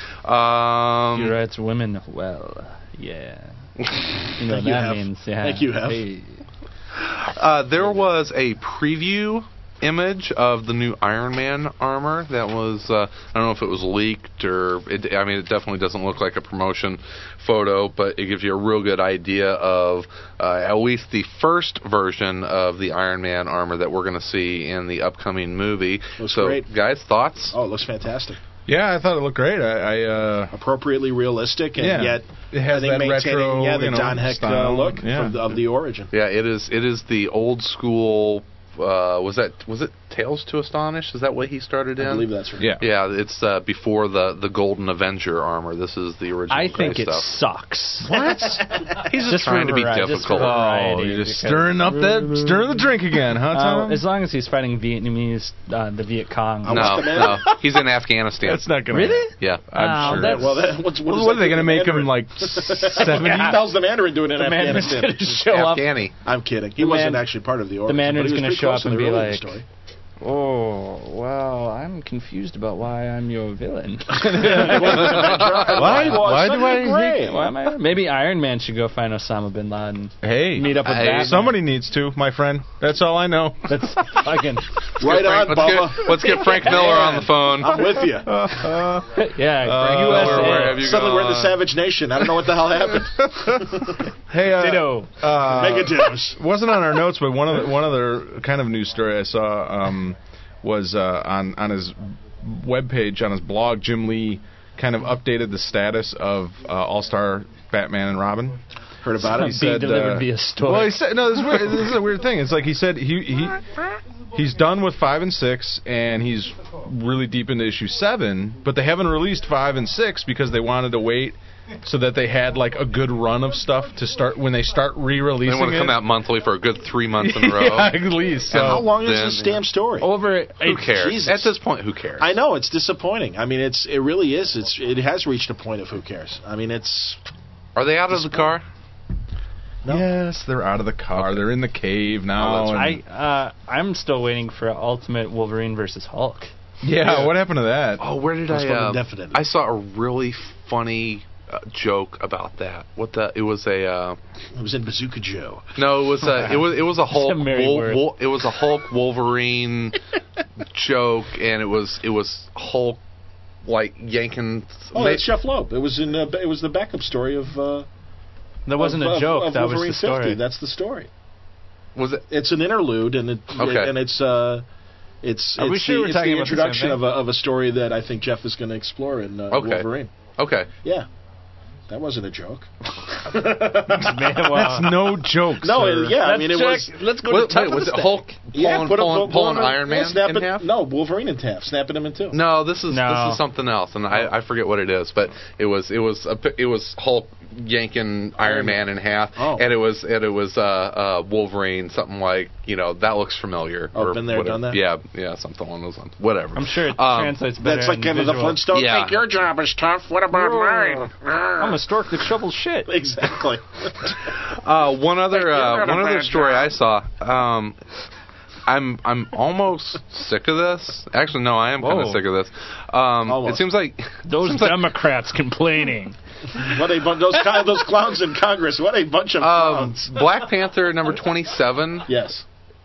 B: um,
C: He writes women well. Yeah. You know
D: Thank
C: what
D: you,
C: that
D: Hef.
C: means. Yeah.
D: Thank you, Hef.
C: Hey.
B: Uh, there was a preview image of the new Iron Man armor that was, uh, I don't know if it was leaked or, it, I mean, it definitely doesn't look like a promotion photo, but it gives you a real good idea of uh, at least the first version of the Iron Man armor that we're going to see in the upcoming movie.
D: Looks
B: so,
D: great.
B: guys, thoughts?
D: Oh, it looks fantastic.
A: Yeah, I thought it looked great. I, I uh,
D: Appropriately realistic, and
A: Yeah.
D: yet
A: It has
D: I think
A: that
D: maintaining
A: retro,
D: yeah the
A: you know,
D: Don Heck uh,
A: style.
D: look
A: Yeah.
D: from the, of the origin.
B: Yeah, it is. It is the old school. Uh, was that was it Tales to Astonish? Is that what he started in?
D: I believe that's right.
A: yeah.
B: Yeah, it's uh, before the, the Golden Avenger armor. This is the original.
C: I think
B: gray
C: it
B: stuff.
C: sucks.
B: What? He's just,
C: Just
B: trying to be
C: for vari- just for
B: difficult.
C: variety,
A: Oh, you're just
C: because-
A: stirring up that, stirring the drink again, huh,
C: Uh,
A: Tom?
C: as long as he's fighting Vietnamese, uh, the Viet Cong.
D: Oh,
B: No,
D: What's the
B: no, he's in Afghanistan.
A: That's not gonna.
C: Really?
B: Yeah,
A: I'm
C: Oh,
A: sure.
C: that's-
D: Well, that, what's, what,
A: What,
D: does
A: what
D: that
A: are they
D: do
A: going to
D: to
A: make him
D: Mandarin?
A: like seventy?
D: What the hell's the Mandarin doing in
C: The Mandarin's
D: Afghanistan?
C: going to show up.
B: Afghani.
D: I'm kidding. He
C: The
D: wasn't
C: man-
D: actually part of the origin.
C: Mandarin's
D: but he was
C: gonna
D: pretty
C: show
D: close
C: up
D: in
C: and
D: the
C: be
D: earlier
C: like,
D: story.
C: Oh, well, I'm confused about why I'm your villain.
A: Why? Why do I hate?
C: Why am I? Maybe Iron Man should go find Osama bin Laden.
A: Hey,
C: meet up with
B: I-
C: Batman.
A: somebody needs to, my friend. That's all I know.
C: That's fucking
D: Right on,
B: let's,
D: Bubba.
B: get, let's get Frank Miller on the phone.
D: I'm with you.
C: yeah.
A: Uh,
C: U S A.
B: where- where have you
D: Suddenly we're in the
B: gone?
D: Savage Nation. I don't know what the hell happened.
A: Hey, uh,
C: Ditto.
A: uh,
D: Mega dittos.
A: wasn't on our notes, but one of the, one other kind of news story I saw um, was uh, on on his webpage, on his blog. Jim Lee kind of updated the status of uh, All Star Batman and Robin.
D: Heard about
C: Being
D: it?
A: said,
C: delivered
A: uh,
C: via story.
A: Well, he said no. This is, weird, this is a weird thing. It's like he said he he he's done with five and six, and he's really deep into issue seven. But they haven't released five and six because they wanted to wait so that they had like a good run of stuff to start when they start
B: They
A: re-releasing.
B: want to come
A: it.
B: out monthly for a good three months in a row.
A: yeah, at least. So.
B: And
D: How long is
B: then-
D: this damn story?
C: Over.
B: Who cares?
D: Jesus.
B: At this point, who cares?
D: I know it's disappointing. I mean, it's it really is. It's it has reached a point of who cares. I mean, it's
B: Are they out of the car?
D: No.
A: Yes, they're out of the car. They're in the cave now.
B: Oh,
C: I
A: and-
C: uh, I'm still waiting for Ultimate Wolverine versus Hulk.
A: yeah, what happened to that?
B: Oh, where did
D: Postponed
B: I? Uh,
D: indefinitely.
B: I saw a really funny uh, joke about that. What the? It was a. Uh,
D: it was in Bazooka Joe.
B: no, it was a. It was. It was a Hulk.
C: Mary
B: Wol-
C: word.
B: Wol- it was a Hulk Wolverine joke, and it was. It was Hulk like yanking.
D: Oh, that's Jeff Loeb. It was in. Uh, it was the backup story of. Uh,
C: That wasn't
D: of,
C: a joke.
D: Of, of
C: that
D: Wolverine
C: was the story.
D: fifty. That's the story.
B: Was it?
D: It's an interlude, and it,
B: Okay.
D: and it's uh, it's
C: Are we
D: it's
C: sure
D: the,
C: we're
D: it's
C: talking
D: the
C: about the same
D: introduction
C: thing?
D: of a of a story that I think Jeff is going to explore in uh,
B: Okay.
D: Wolverine.
B: Okay.
D: Yeah, that wasn't a joke.
C: Man, wow.
A: That's no joke.
D: No,
A: sir.
D: it, yeah, I
C: Let's
D: mean it
C: check.
D: was.
C: Let's go
B: Wait,
C: to top
B: wait,
C: of
B: was
C: the
B: it
C: stack.
B: Hulk
D: Yeah,
B: pulling,
D: put a,
B: pulling,
D: put
B: pulling
D: a-
B: Iron Man
D: yeah, snap
B: in
D: it,
B: half?
D: No, Wolverine in half, snapping him in two.
B: No, this is
C: No.
B: this is something else, and I, I forget what it is, but it was it was a, pi- it was Hulk yanking Iron Man in half,
D: Oh.
B: and it was and it was uh, uh, Wolverine, something like you know that looks familiar.
D: Oh,
B: or
D: been there,
B: whatever.
D: done that?
B: Yeah, yeah, something along those lines. Whatever.
C: I'm sure it
B: Um,
C: translates better.
D: That's like
C: in
D: kind of the
C: visual.
D: Flintstones.
B: Yeah.
D: Think your job is tough. What about mine?
C: I'm a stork that shovels shit.
D: Exactly.
B: Uh, one other uh,
D: You're
B: one
D: a
B: other
D: bad
B: story
D: guy.
B: I saw. Um, I'm I'm almost sick of this. Actually, no, I am kind of
C: Whoa.
B: sick of this. Um,
D: Almost.
B: it seems like
C: Those
B: seems like,
C: Democrats complaining.
D: What a bunch those cl- those clowns in Congress. What a bunch of
B: um,
D: clowns.
B: Black Panther number twenty-seven.
D: Yes.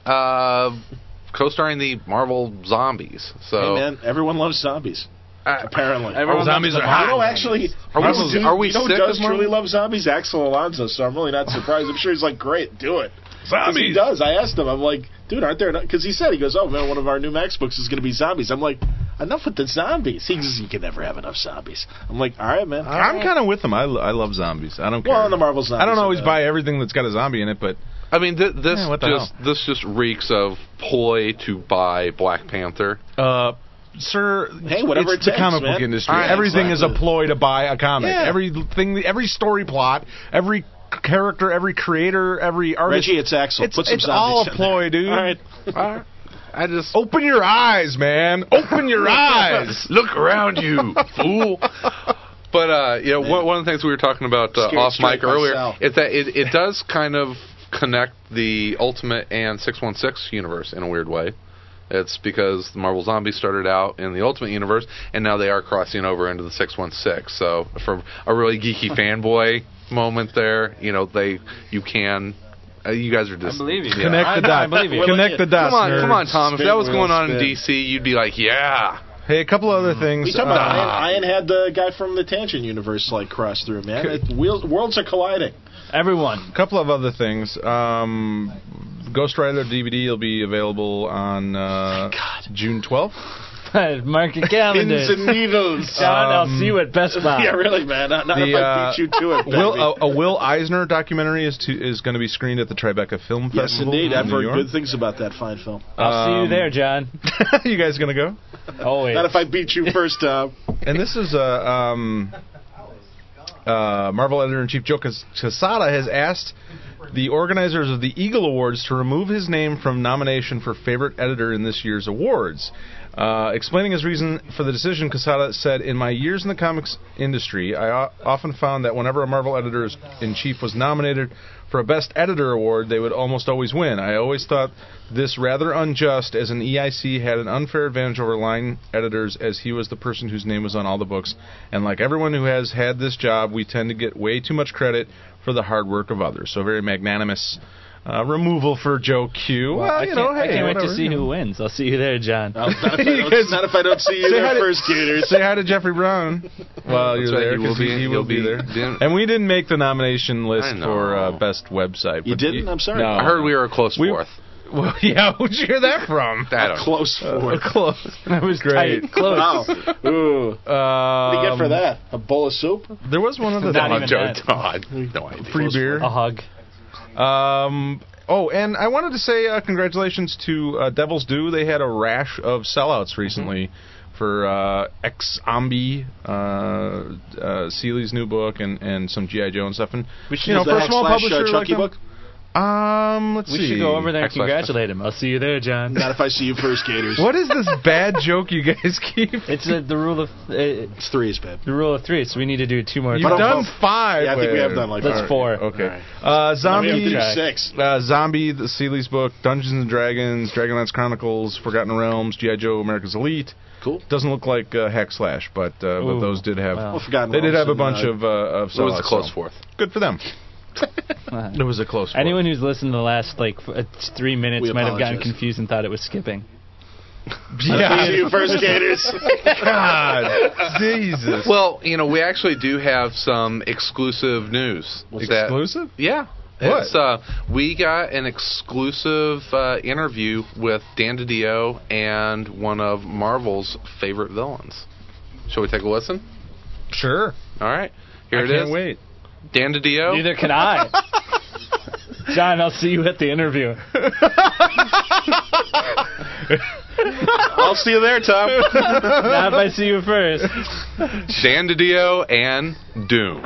B: Uh, co-starring the Marvel Zombies. So
D: Hey man, everyone loves zombies.
B: uh,
D: Apparently.
C: Everyone
A: Zombies
C: loves
A: are
C: the
A: hot.
D: You know,
C: Marvel.
D: actually,
B: Are we-
D: you know, dude,
B: are we
D: you know who
B: sick
D: does
B: of Marvel?
D: truly love zombies? Axel Alonso. So I'm really not surprised. I'm sure he's like, great, do it. 'Cause he
A: Zombies.
D: does. I asked him. I'm like, dude, aren't there? Because he said he goes, oh man, one of our new Max books is going to be zombies. I'm like, enough with the zombies. He says you can never have enough zombies. I'm like, all right, man.
A: I'm kind of with them. I, lo- I love zombies. I don't care.
D: Well, the Marvel zombies.
A: I don't always
D: are
A: buy everything that's got a zombie in it, but
B: I mean, th- this
A: Yeah, what the
B: just this just reeks of ploy to buy Black Panther.
A: uh, sir,
D: Hey, whatever
A: it's
D: it
A: the
D: takes,
A: comic book
D: man.
A: industry.
B: All right,
A: Everything is a
D: exactly.
A: ploy to buy a comic.
D: Yeah.
A: Everything, every story plot, every character, every creator, every artist.
D: Reggie, it's Axel.
A: It's,
D: Put some
A: it's all a
D: zombies in
A: ploy,
D: there.
A: dude.
D: All right.
B: Uh, I just
A: Open your eyes, man. Open your eyes.
B: look around you, fool. But uh, you know, one, one of the things we were talking about uh,
D: Scared
B: off
D: straight
B: mic earlier
D: myself.
B: is that it, it does kind of connect the Ultimate and six one six universe in a weird way. It's because the Marvel Zombies started out in the Ultimate universe, and now they are crossing over into the six one six. So, for a really geeky fanboy moment there, you know, they you can. Uh, you guys are just
C: I believe you.
B: Yeah.
A: Connect
C: I
A: the
C: know, I
A: dots.
C: believe you.
A: Connect the dots.
B: Come on,
A: nerds.
B: come on, Tom. If
D: Spin,
B: that was
D: wheel,
B: going on in
D: spin.
B: D C, you'd be like, yeah.
A: Hey, a couple other things.
D: We talking about
A: Uh,
D: Iron, Iron had the guy from the Tangent universe like cross through, man. It, wheels, worlds are colliding.
C: Everyone.
A: A couple of other things. Um, Ghost Rider D V D will be available on uh, June twelfth.
C: Mark your calendar.
D: Pins and needles.
C: John, I'll
A: Um,
C: see you at Best Buy.
D: Yeah, really, man. Not, not
A: The,
D: if I
A: uh,
D: beat you to it, baby.
A: Will, a, a Will Eisner documentary is to, is going to be screened at the Tribeca Film
D: yes,
A: Festival.
D: indeed.
A: in
D: I've
A: New
D: heard
A: York.
D: good things about that fine film.
C: I'll see you
A: Um,
C: there, John.
A: You guys going to go?
C: Always.
D: Not if I beat you first, uh,
A: And this is a um, uh, Marvel editor-in-chief Joe Cas- Quesada has asked the organizers of the Eagle Awards to remove his name from nomination for favorite editor in this year's awards. Uh, explaining his reason for the decision, Quesada said, "In my years in the comics industry, I o- often found that whenever a Marvel editor-in-chief was nominated for a Best Editor award, they would almost always win. I always thought this rather unjust, as an E I C had an unfair advantage over line editors, as he was the person whose name was on all the books. And like everyone who has had this job, we tend to get way too much credit for the hard work of others." So very magnanimous uh, removal for Joe Q.
C: Well,
A: Well,
C: I
A: you
C: can't,
A: know,
C: I
A: hey,
C: can't wait
A: whatever,
C: to see
A: you know.
C: who wins. I'll see you there, John.
D: Not if, I don't, not if I don't see you
A: Say hi
D: there
A: to-
D: first, Gators.
A: Say hi to Jeffrey Brown while you're
B: right,
A: there,
B: he will
A: 'cause
B: be-
A: he, he
B: he'll
A: will be,
B: be-
A: there.
B: didn't-
A: And we didn't make the nomination list
B: I know.
A: for uh, best website.
D: You
A: but
D: didn't? I'm sorry.
A: No.
B: I heard we were a close
A: We-
B: fourth.
A: Well, yeah, where'd you hear that from?
B: I don't know.
D: Close
A: Uh,
D: fourth.
A: close.
C: That was
A: Great.
C: tight. Close.
D: Wow. Ooh.
A: Um,
D: What do you get for that? A bowl of soup?
A: There was one other
C: Not
A: thing.
C: even
B: Joe
C: that.
B: Todd. No idea.
A: Free beer.
C: A hug.
A: Um, oh, and I wanted to say uh, congratulations to uh, Devil's Due. They had a rash of sellouts recently for uh, Ex-Zombie, uh, uh, Seeley's new book, and, and some G I. Joe and stuff. And,
C: We should
A: you know,
D: Is
A: for
D: that
A: a small
D: slash,
A: publisher
D: uh,
A: like
D: Chucky
A: them-
D: book?
A: Um, let's
C: We
A: see.
C: should go over there and
B: Excellent.
C: congratulate him. I'll see you there, John.
D: Not if I see you first, Gators.
A: What is this bad joke you guys keep?
C: It's uh, the rule of uh,
D: It's threes, babe.
C: the rule of three, so we need to do two more.
A: You've
D: But
A: done
D: I'll-
A: five.
D: Yeah, I think we have
A: Wait,
D: done like
C: That's
D: five.
C: four.
A: Okay.
D: All right.
A: Uh,
D: I mean,
A: Zombie.
D: we
C: Track.
D: do six.
A: Uh, Zombie, the Seeley's book, Dungeons and Dragons, Dragonlance Chronicles, Forgotten Realms, G I. Joe, America's Elite.
D: Cool.
A: Doesn't look like uh, Hack Slash, but uh, but
C: Ooh,
A: those did have.
C: wow.
D: Well, Forgotten
A: They did
D: Realms
A: have a
D: and,
A: bunch
D: uh,
A: of uh, of.
B: It was a
A: sellouts,
B: close
A: so
B: fourth.
A: Good for them.
C: Uh,
A: It was a close. fourth.
C: Anyone who's listened to the last like f- uh, three minutes
D: We
C: might have gotten
D: apologize.
C: confused and thought it was skipping.
A: Yeah.
D: See you first, Gators.
A: God, Jesus.
B: Well, you know, we actually do have some exclusive news. that-
A: Exclusive?
B: Yeah.
A: What?
B: It's, uh, we got an exclusive uh, interview with Dan DiDio and one of Marvel's favorite villains. Shall we take a listen?
A: Sure.
B: All right. Here
A: I
B: it
A: can't
B: is.
A: wait.
B: Dan DiDio.
C: Neither can I. John, I'll see you at the interview.
D: I'll see you there, Tom.
C: Not if I see you first.
B: Dan DiDio and Doom.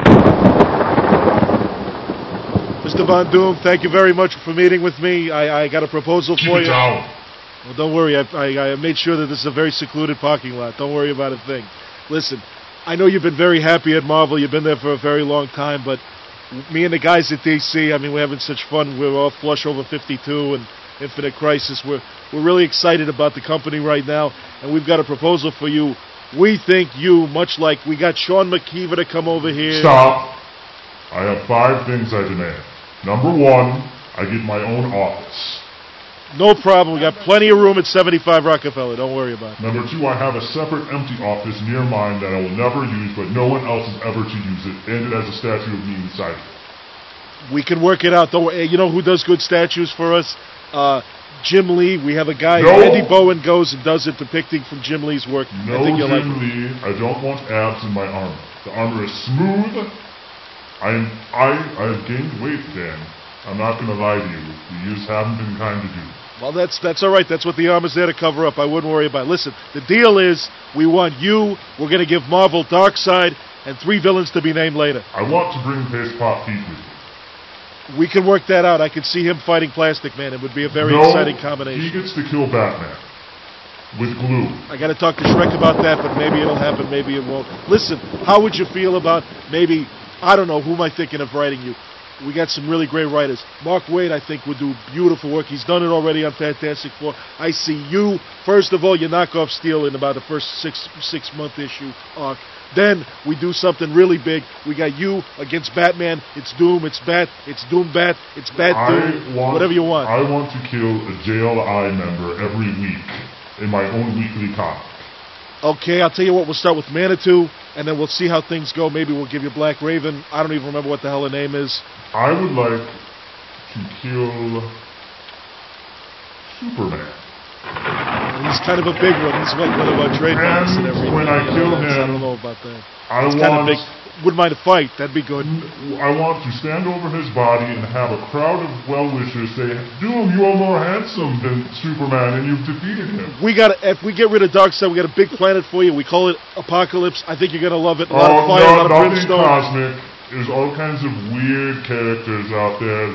G: Mister Von Doom, thank you very much for meeting with me. I, I got a proposal
F: Keep
G: for
F: it
G: you.
F: down.
G: Well, don't worry. I, I, I made sure that this is a very secluded parking lot. Don't worry about a thing. Listen, I know you've been very happy at Marvel. You've been there for a very long time, but me and the guys at D C, I mean, we're having such fun. We're all flush over fifty-two and Infinite Crisis. We're, we're really excited about the company right now, and we've got a proposal for you. We think you, much like we got Sean McKeever to come over here.
F: Stop. I have five things I demand. Number one, I get my own office.
G: No problem. We got plenty of room at seventy-five Rockefeller. Don't worry about it.
F: Number two, I have a separate empty office near mine that I will never use, but no one else is ever to use it, and it has a statue of me inside it.
G: We can work it out. Don't worry. You know who does good statues for us? Uh, Jim Lee. We have a guy,
F: No.
G: Andy Bowen, goes and does it, depicting from Jim Lee's work.
F: No,
G: I think you'll like
F: Jim
G: it.
F: Lee, I don't want abs in my armor. The armor is smooth. I am, I, I have gained weight, Dan. I'm not going to lie to you. You just haven't been kind to do.
G: Well, that's that's all right. That's what the armor's there to cover up. I wouldn't worry about it. Listen, the deal is we want you. We're going to give Marvel Darkseid and three villains to be named later.
F: I want to bring Pace Pop Pete with me.
G: We can work that out. I can see him fighting Plastic Man. It would be a very
F: no,
G: exciting
F: he
G: combination.
F: gets to kill Batman. With glue.
G: I got to talk to Shrek about that, but maybe it'll happen, maybe it won't. Listen, how would you feel about maybe, I don't know, who am I thinking of writing you? We got some really great writers. Mark Waid, I think, would do beautiful work. He's done it already on Fantastic Four. I see you, first of all, you knock off Steel in about the first six six month issue arc. Then we do something really big. We got you against Batman. It's Doom. It's Bat. It's Doom Bat. It's Bat Doom.
F: I want,
G: whatever you want.
F: I want to kill a J L I member every week in my own weekly comic.
G: Okay, I'll tell you what. We'll start with Manitou, and then we'll see how things go. Maybe we'll give you Black Raven. I don't even remember what the hell her name is.
F: I would like to kill Superman.
G: He's kind of a big one. He's like one of our trademarks and
F: And
G: everything.
F: when I kill
G: I
F: him,
G: don't know about that.
F: I
G: It's kind of
F: want,
G: big. Wouldn't mind a fight. That'd be good.
F: I want to stand over his body and have a crowd of well-wishers say, Doom, you are more handsome than Superman, and you've defeated him.
G: We got if we get rid of Darkseid, we got a big planet for you. We call it Apocalypse. I think you're gonna love it. A lot
F: Oh,
G: of fire, a lot
F: no,
G: of
F: nothing
G: brimstone.
F: cosmic. There's all kinds of weird characters out there, like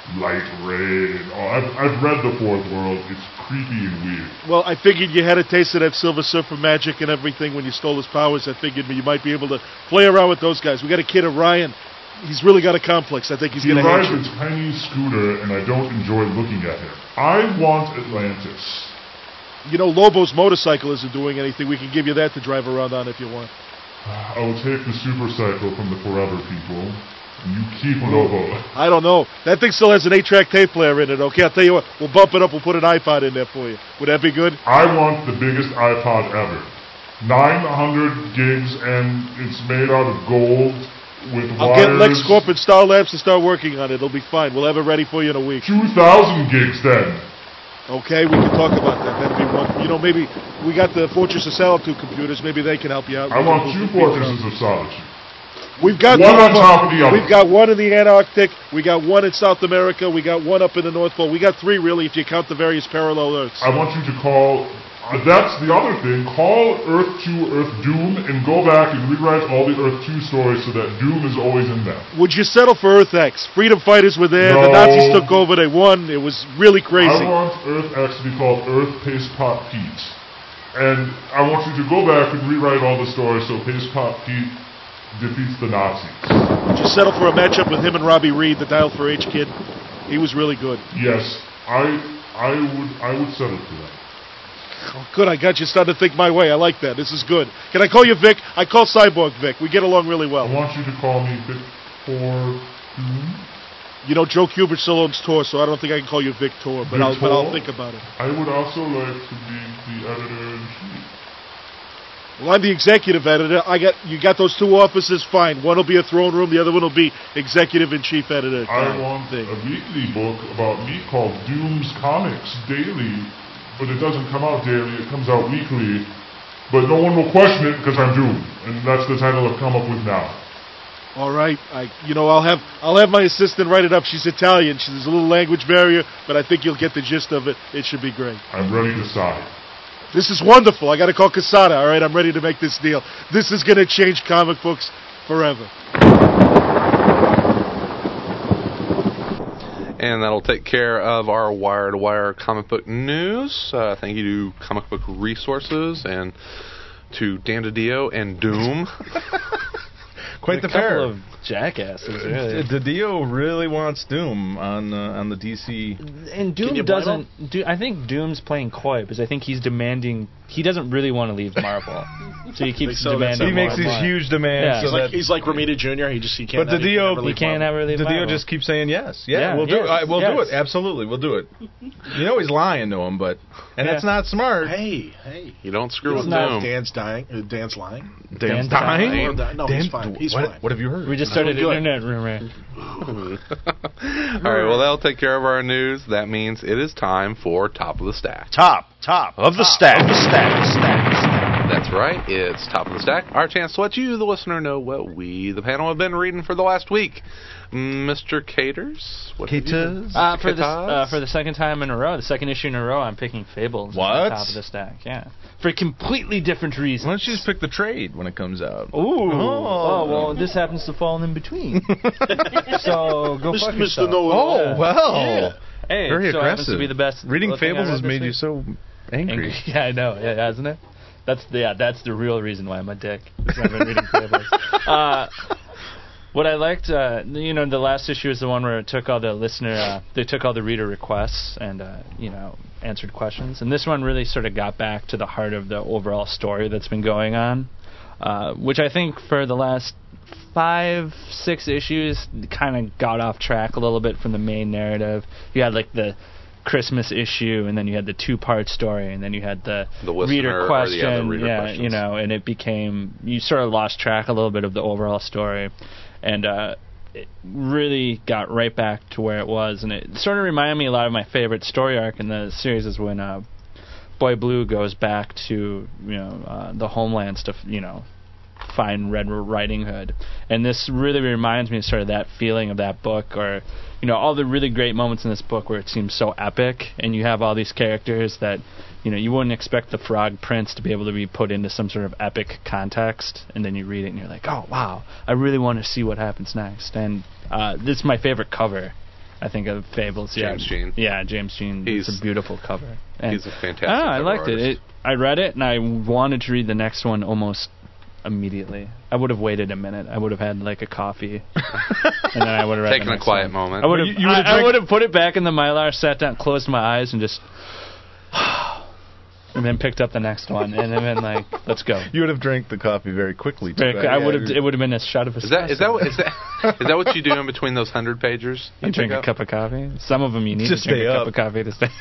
F: light ray. And all. I've, I've read The Fourth World. It's creepy and weird.
G: Well, I figured you had a taste of that Silver Surfer magic and everything when you stole his powers. I figured you might be able to play around with those guys. We got a kid, Orion. He's really got a complex. I think he's
F: He
G: going to hate
F: rides
G: you.
F: a tiny scooter, and I don't enjoy looking at him. I want Atlantis.
G: You know, Lobo's motorcycle isn't doing anything. We can give you that to drive around on if you want.
F: I will take the super cycle from the Forever People, and you keep Lobo.
G: I don't know. That thing still has an eight-track tape player in it, okay? I'll tell you what. We'll bump it up. We'll put an iPod in there for you. Would that be good?
F: I want the biggest iPod ever. nine hundred gigs, and it's made out of gold with
G: I'll
F: wires.
G: get LexCorp and Star Labs to start working on it. It'll be fine. We'll have it ready for you in a week.
F: two thousand gigs then.
G: Okay, we can talk about that. That'd be one. You know, maybe we got the Fortress of Solitude computers. Maybe they can help you out.
F: I
G: We
F: want
G: can-
F: two Fortresses of Solitude.
G: We've got
F: One
G: two
F: on
G: of them.
F: top of the other.
G: We've got one in the Antarctic. We got one in South America. We got one up in the North Pole. We got three, really, if you count the various parallel Earths.
F: I want you to call. Uh, that's the other thing. Call Earth two Earth Doom and go back and rewrite all the Earth two stories so that Doom is always in them.
G: Would you settle for Earth X? Freedom fighters were there. The
F: No.
G: Nazis took over. They won. It was really crazy.
F: I want Earth X to be called Earth Paste Pot Pete. And I want you to go back and rewrite all the stories so Paste Pot Pete defeats the Nazis.
G: Would you settle for a matchup with him and Robbie Reed, the Dial for H kid? He was really good.
F: Yes, I I would I would settle for that.
G: Oh, good, I got you starting to think my way. I like that. This is good. Can I call you Vic? I call Cyborg Vic. We get along really
F: I
G: well.
F: want you to call me Victor Doom.
G: You know, Joe Kubert still owns Tor, so I don't think I can call you Vic Tor, but, I'll, but I'll
F: Victor?
G: think about it.
F: I would also like to be the editor-in-chief.
G: Well, I'm the executive editor. I got you got those two offices, fine. One will be a throne room, the other one will be executive and chief editor.
F: I
G: Fine.
F: want
G: Thing.
F: a weekly book about me called Doom's Comics Daily, but it doesn't come out daily, it comes out weekly. But no one will question it because I'm Doom, and that's the title I've come up with now.
G: All right, I you know I'll have I'll have my assistant write it up. She's Italian. She, there's a little language barrier, but I think you'll get the gist of it. It should be great.
F: I'm ready to sign.
G: This is wonderful. I got to call Casada. All right, I'm ready to make this deal. This is going to change comic books forever.
B: And that'll take care of our wire to wire comic book news. Uh, thank you to Comic Book Resources and to Dan DiDio and Doom.
A: Quite the
C: a couple
A: pair.
C: of jackasses, really.
A: DiDio really wants Doom on uh, on the D C.
C: And Doom
D: you blame
C: doesn't. Do, I think Doom's playing coy because I think he's demanding. He doesn't really want to leave Marvel, so he keeps
D: so, that's
C: demanding.
A: He
D: a
A: makes
C: more
A: these
C: and more.
A: huge demands.
C: Yeah.
A: So
D: He's like,
A: that,
D: he's like Romita Junior He just he can't.
A: But
D: he
A: DiDio-
D: never
C: He
D: leave
C: can't
D: Marvel.
C: ever leave
A: DiDio
C: Marvel.
A: just keeps saying yes. Yeah,
C: Yeah,
A: we'll do
C: yes,
A: it. We'll do
C: yes.
A: it. Absolutely, we'll do it. You know he's lying to him, but and
C: Yeah.
A: that's not smart.
D: Hey, hey.
B: You don't screw
C: It's
B: with
C: not
B: Doom.
D: Dan's dying. Uh, Dan's lying.
A: Dan's
C: Dan's
A: dying.
C: dying.
D: No,
A: Dan-
D: he's fine. He's
A: what,
D: fine.
A: what have you heard?
C: We just started an
D: Good.
C: internet rumor.
B: All right, well, that'll take care of our news. That means it is time for Top of the Stack.
E: Top, top of the stack. Of the stack, stack, stack.
B: That's right, it's Top of the Stack. Our chance to let you, the listener, know what we, the panel, have been reading for the last week. Mister Caters? What have you been-
A: Caters?
C: Uh, for this, uh,
B: Caters?
C: for the second time in a row, the second issue in a row, I'm picking Fables.
A: What?
C: On top of the stack, yeah, for completely different reasons.
A: Why don't you just pick the trade when it comes out?
C: Ooh. Oh. well, this happens to fall in between. So go fuck
G: Mister
C: yourself.
G: Know-it-all.
A: Oh, well.
C: Yeah. Hey,
A: Very
C: so it happens
A: aggressive.
C: to be the best.
A: Reading
C: thing I
A: Fables
C: read
A: has
C: this
A: made you
C: week.
A: so angry.
C: Yeah, I know. Yeah, hasn't it? That's the yeah. That's the real reason why I'm a dick. Because I've been reading Fables. Uh, what I liked, uh, you know, the last issue is the one where it took all the listener, uh, they took all the reader requests and uh, you know answered questions. And this one really sort of got back to the heart of the overall story that's been going on, uh, which I think for the last five, six issues kind of got off track a little bit from the main narrative. You had like the Christmas issue, and then you had the two-part story, and then you had the,
B: The listener
C: reader
B: or the
C: question,
B: other reader
C: yeah,
B: questions.
C: you know, and it became you sort of lost track a little bit of the overall story, and uh, it really got right back to where it was, and it sort of reminded me a lot of my favorite story arc in the series is when uh, Boy Blue goes back to you know uh, the homelands to you know find Red Riding Hood, and this really reminds me of sort of that feeling of that book, or you know all the really great moments in this book where it seems so epic, and you have all these characters that you know you wouldn't expect the Frog Prince to be able to be put into some sort of epic context, and then you read it and you're like, oh wow, I really want to see what happens next. And uh, this is my favorite cover I think of Fables.
B: James
C: yeah.
B: Jean.
C: Yeah, James Jean.
B: He's-
C: It's a beautiful cover. And
B: He's a fantastic.
C: I, don't know, I
B: cover
C: liked it.
B: artist.
C: it. I read it, and I wanted to read the next one almost immediately. I would have waited a minute. I would have had like a coffee, and then I would have read
B: Taking
C: the
B: a
C: next
B: quiet
C: one.
B: moment.
C: I would have.
A: You- you would've
C: I, I
A: drank-
C: would have put it back in the Mylar, sat down, closed my eyes, and just. And then picked up the next one, and then been like, "Let's go."
A: You would have drank the coffee very quickly. too.
C: Very quick. I
A: Yeah,
C: would have.
A: you-
C: It would have been a shot of espresso.
B: Is that is that what- is that is that what you do in between those hundred pagers?
C: You drink a cup of coffee. Some of them you need
A: Just
C: to drink
A: stay
C: a
A: up.
C: cup of coffee to stay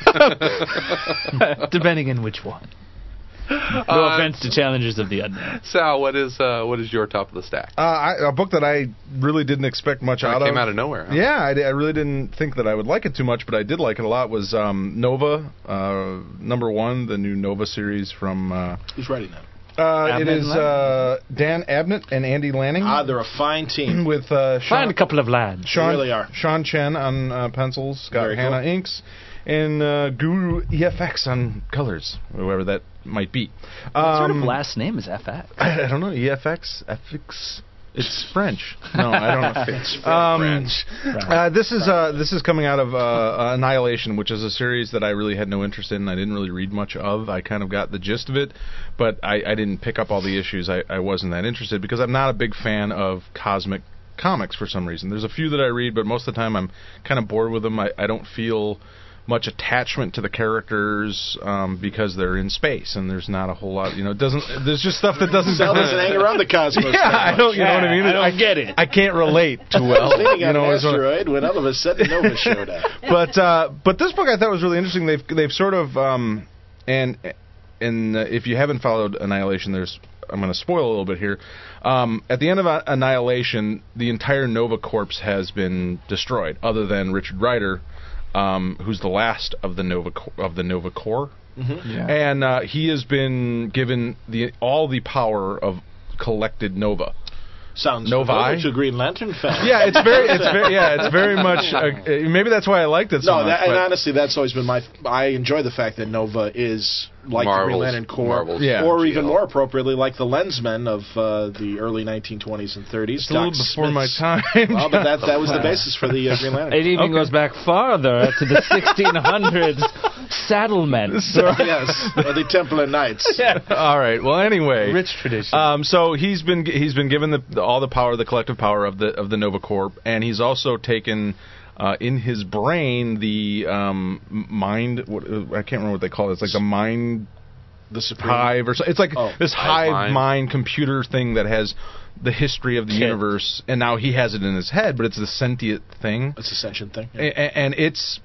C: up. Depending on which one. No
B: Uh,
C: offense to challengers of the unknown.
B: Sal, what is uh, what is your top of the stack?
A: Uh, I, a book that I really didn't expect much
B: Oh,
A: out
B: it came
A: of.
B: out of nowhere. Huh?
A: Yeah, I, I really didn't think that I would like it too much, but I did like it a lot. Was um, Nova, uh, number one, the new Nova series from. Uh,
D: Who's writing that?
A: uh, it
C: Abnett
A: is
C: and
A: uh, Dan Abnett and Andy Lanning
D: Ah, they're a fine team.
A: with uh,
C: Find
A: Sean,
C: a couple of lads.
A: Sean,
D: really are.
A: Sean Chen on uh, pencils, Scott
D: Very
A: Hanna
D: cool.
A: inks, and uh, Guru E F X on colors, whoever that might be.
C: What sort of
A: Um,
C: last name is F X?
A: I, I don't know. E F X? F X? It's French. No, I don't know.
D: It's
A: Um,
D: French.
A: Uh, this is uh, this is coming out of uh, Annihilation, which is a series that I really had no interest in. I didn't really read much of. I kind of got the gist of it, but I, I didn't pick up all the issues. I, I wasn't that interested because I'm not a big fan of cosmic comics for some reason. There's a few that I read, but most of the time I'm kind of bored with them. I, I don't feel much attachment to the characters um, because they're in space and there's not a whole lot. You know, it doesn't. There's just stuff that doesn't.
D: Sal doesn't hang around the cosmos.
A: Yeah,
D: that
A: I
D: much.
A: don't. You know what I mean?
C: I don't get it.
A: I can't relate too well.
D: Leaning
A: you
D: on
A: know,
D: an
A: it's one of-
D: asteroid when all of a sudden Nova showed up.
A: but uh, but this book I thought was really interesting. They've they've sort of um, and and uh, if you haven't followed Annihilation, there's I'm going to spoil a little bit here. Um, at the end of Annihilation, the entire Nova Corps has been destroyed, other than Richard Rider, um, who's the last of the Nova Co- of the Nova Corps,
C: Yeah.
A: and uh, he has been given the all the power of collected Nova.
D: Sounds
A: Novi?
D: familiar to a Green Lantern fan.
A: Yeah, it's very, it's very, yeah, it's very much. Uh, maybe that's why I liked it so
D: No,
A: much.
D: that, and
A: but-
D: honestly, that's always been my. I enjoy the fact that Nova is like the Green
B: Marvel's-
D: Lantern Corps,
B: Marvel's
A: Yeah.
D: or
B: G
D: even
B: L.
D: more appropriately, like the Lensmen of uh, the early nineteen twenties and thirties.
A: It's a little
D: Doc
A: before my
D: Smith's-
A: time.
D: Well, but that that was the basis for the uh, Green Lantern.
C: It even
A: Okay.
C: goes back farther to the sixteen hundreds settlement.
D: Yes, or the Templar Knights.
A: All right. Well, anyway,
C: Rich tradition.
A: Um, so he's been he's been given the, the all the power, the collective power of the of the Nova Corp, and he's also taken uh, in his brain the um, mind. What, I can't remember what they call it. It's like the mind
D: The Supreme.
A: hive or so. It's like
D: Oh,
A: this
B: hive
A: hive
B: mind.
A: mind computer thing that has the history of the
C: Kit.
A: universe, and now he has it in his head, but it's the sentient thing.
D: It's Ascension thing. yeah.
A: A- and it's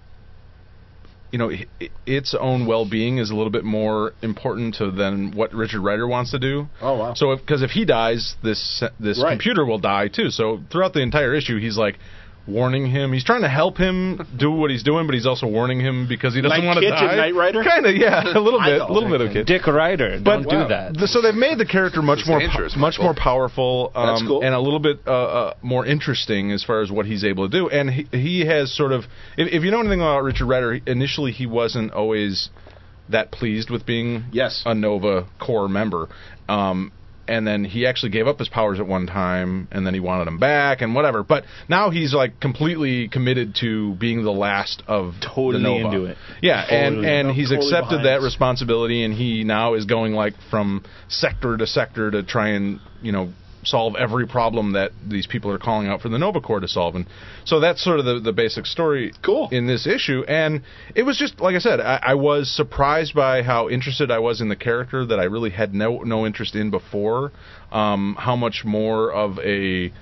A: you know i- i- its own well-being is a little bit more important to than what Richard Rider wants to do.
D: Oh wow.
A: So because if, he dies, this this
D: Right.
A: computer will die too. So throughout the entire issue, he's like warning him. He's trying to help him do what he's doing, but he's also warning him because he doesn't
D: Like
A: want to
D: Kit
A: die.
D: in Knight Rider?
A: Kind of, yeah, a little
D: I
A: bit,
D: know.
A: a little bit of Kit.
C: Dick Ryder.
A: But
C: Don't do that.
A: th- so they've made the character much
B: It's
A: more,
B: dangerous,
A: much
B: Michael.
A: more powerful, um,
D: That's cool.
A: and a little bit uh, uh, more interesting as far as what he's able to do. And he, he has sort of, if, if you know anything about Richard Rider, initially he wasn't always that pleased with being
D: Yes.
A: a Nova Corps member. Um, and then he actually gave up his powers at one time, and then he wanted them back, and whatever. But now he's like completely committed to being the last of
C: Totally
A: the Nova.
C: into it.
A: Yeah, and
D: Totally.
A: and
D: No,
A: he's
D: totally
A: accepted
D: behind
A: that
D: it.
A: responsibility, and he now is going like from sector to sector to try and you know solve every problem that these people are calling out for the Nova Corps to solve. And so that's sort of the, the basic story
D: Cool.
A: in this issue. And it was just, like I said, I, I was surprised by how interested I was in the character that I really had no no interest in before. Um, how much more of a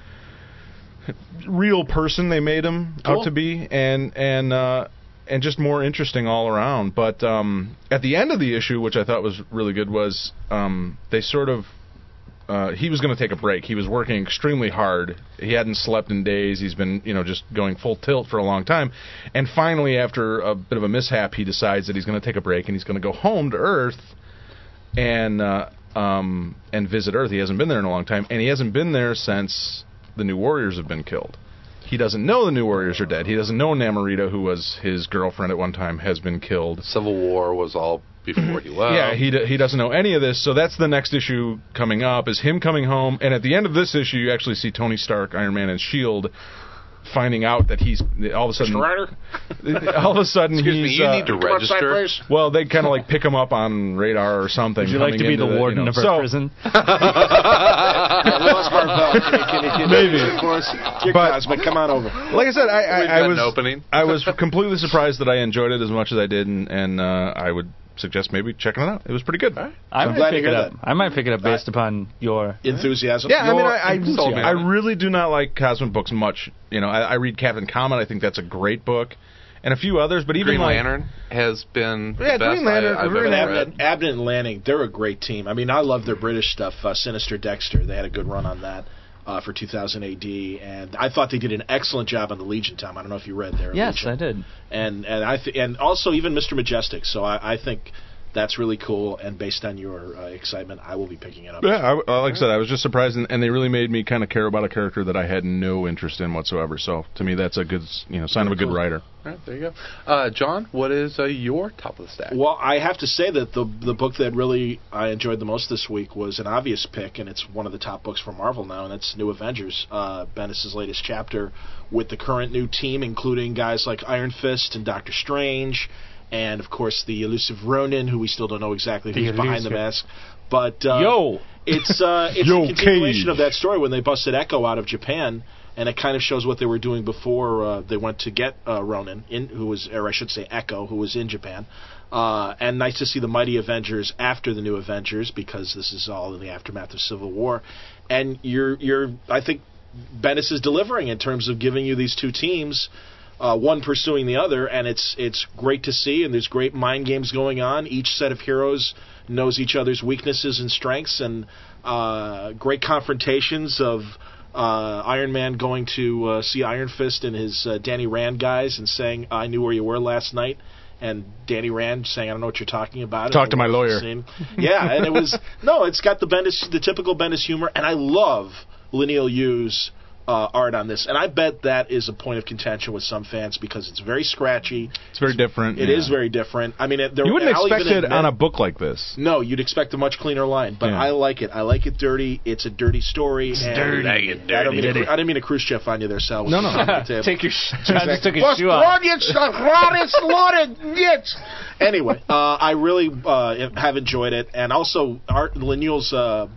A: real person they made him
D: Cool.
A: out to be, and and uh, and just more interesting all around. But um, at the end of the issue, which I thought was really good, was um, they sort of uh, he was going to take a break. He was working extremely hard. He hadn't slept in days. He's been you know just going full tilt for a long time, and finally, after a bit of a mishap, he decides that he's going to take a break and he's going to go home to Earth and uh, um, and visit Earth. He hasn't been there in a long time, and he hasn't been there since the New Warriors have been killed. He doesn't know the New Warriors are dead. He doesn't know Namorita, who was his girlfriend at one time, has been killed.
B: Civil War was all before he left.
A: Yeah, he d- he doesn't know any of this. So that's the next issue coming up, is him coming home. And at the end of this issue, you actually see Tony Stark, Iron Man, and S H I E L D finding out that he's all of a sudden.
D: Mister Ryder?
A: All of a sudden
B: Excuse
A: he's.
B: me, you
A: uh,
B: need to
D: Come outside,
B: register.
D: please.
A: Well, they kind of like pick him up on radar or something.
C: Would you like
A: coming
C: to be
A: into
C: the warden
A: you know,
C: of our
A: so,
C: prison?
D: Lost Marvel. Can you, can you, can you
A: Maybe.
D: of course. Dear
A: But-
D: Cosmic, come on over.
A: Like I said, I, I,
B: We've
A: I
B: got
A: was
B: an opening.
A: I was completely surprised that I enjoyed it as much as I did, and, and uh, I would suggest maybe checking it out. It was pretty good.
C: I
D: I'm
C: might
D: glad to
C: pick
D: hear
C: it up.
D: that.
C: I might pick it up based upon your.
D: Enthusiasm.
A: Yeah, I mean, I, I,
B: Sold me
A: I
B: on it.
A: really do not like cosmic books much. You know, I, I read Captain Comet. I think that's a great book, and a few others. But even
B: Green
A: like,
B: Lantern has been
A: Yeah,
B: the best
A: Green Lantern-
B: I, I've
A: Green
B: ever
A: Lantern-
B: read.
D: Abnett, Abnett and Lanning, they're a great team. I mean, I love their British stuff. Uh, Sinister Dexter, they had a good run on that uh, for two thousand A D, and I thought they did an excellent job on the Legion, Tom. I don't know if you read their
C: Yes,
D: Legion.
C: I did.
D: And and I th- and also even Mister Majestic. So I, I think that's really cool. And based on your uh, excitement, I will be picking it up.
A: yeah, I, uh, like I said, I was just surprised, and, and they really made me kind of care about a character that I had no interest in whatsoever. So to me, that's a good, you know, sign of a good
D: Cool.
A: writer.
B: All right, there you go. Uh, John, what is uh, your top of the stack?
D: Well, I have to say that the the book that really I enjoyed the most this week was an obvious pick, and it's one of the top books for Marvel now, and that's New Avengers, uh, Bendis' latest chapter, with the current new team, including guys like Iron Fist and Doctor Strange, and of course the elusive Ronin, who we still don't know exactly who's behind the mask. But uh,
C: Yo!
D: it's uh, it's
A: Yo,
D: a continuation
A: Cage.
D: of that story when they busted Echo out of Japan. And it kind of shows what they were doing before uh, they went to get uh, Ronin, in, who was, or I should say Echo, who was in Japan. Uh, and nice to see the Mighty Avengers after the New Avengers, because this is all in the aftermath of Civil War. And you're, you're, I think Bendis is delivering in terms of giving you these two teams, uh, one pursuing the other, and it's it's great to see. And there's great mind games going on. Each set of heroes knows each other's weaknesses and strengths, and uh, great confrontations of. Uh, Iron Man going to uh, see Iron Fist and his uh, Danny Rand guys and saying, I knew where you were last night. And Danny Rand saying, I don't know what you're talking about.
A: Talk to my
D: And
A: lawyer.
D: scene. Yeah, and it was, no, it's got the Bendis, the typical Bendis humor, and I love Lineal Yu's uh, art on this. And I bet that is a point of contention with some fans because it's very scratchy.
A: It's very different.
D: It
A: yeah.
D: is very different. I mean, it, there,
A: You wouldn't
D: I'll
A: expect
D: even
A: it
D: admit-
A: on a book like this.
D: No, you'd expect a much cleaner line, but
A: Yeah.
D: I like it. I like it dirty. It's a dirty story. It's
B: dirty. Like it
D: I don't mean
B: dirty.
D: to, I didn't mean to Khrushchev on you there, Sal.
A: No, no.
C: Take your sh- John just took his shoe off.
D: Anyway, uh, I really uh, have enjoyed it, and also Art Lineal's uh,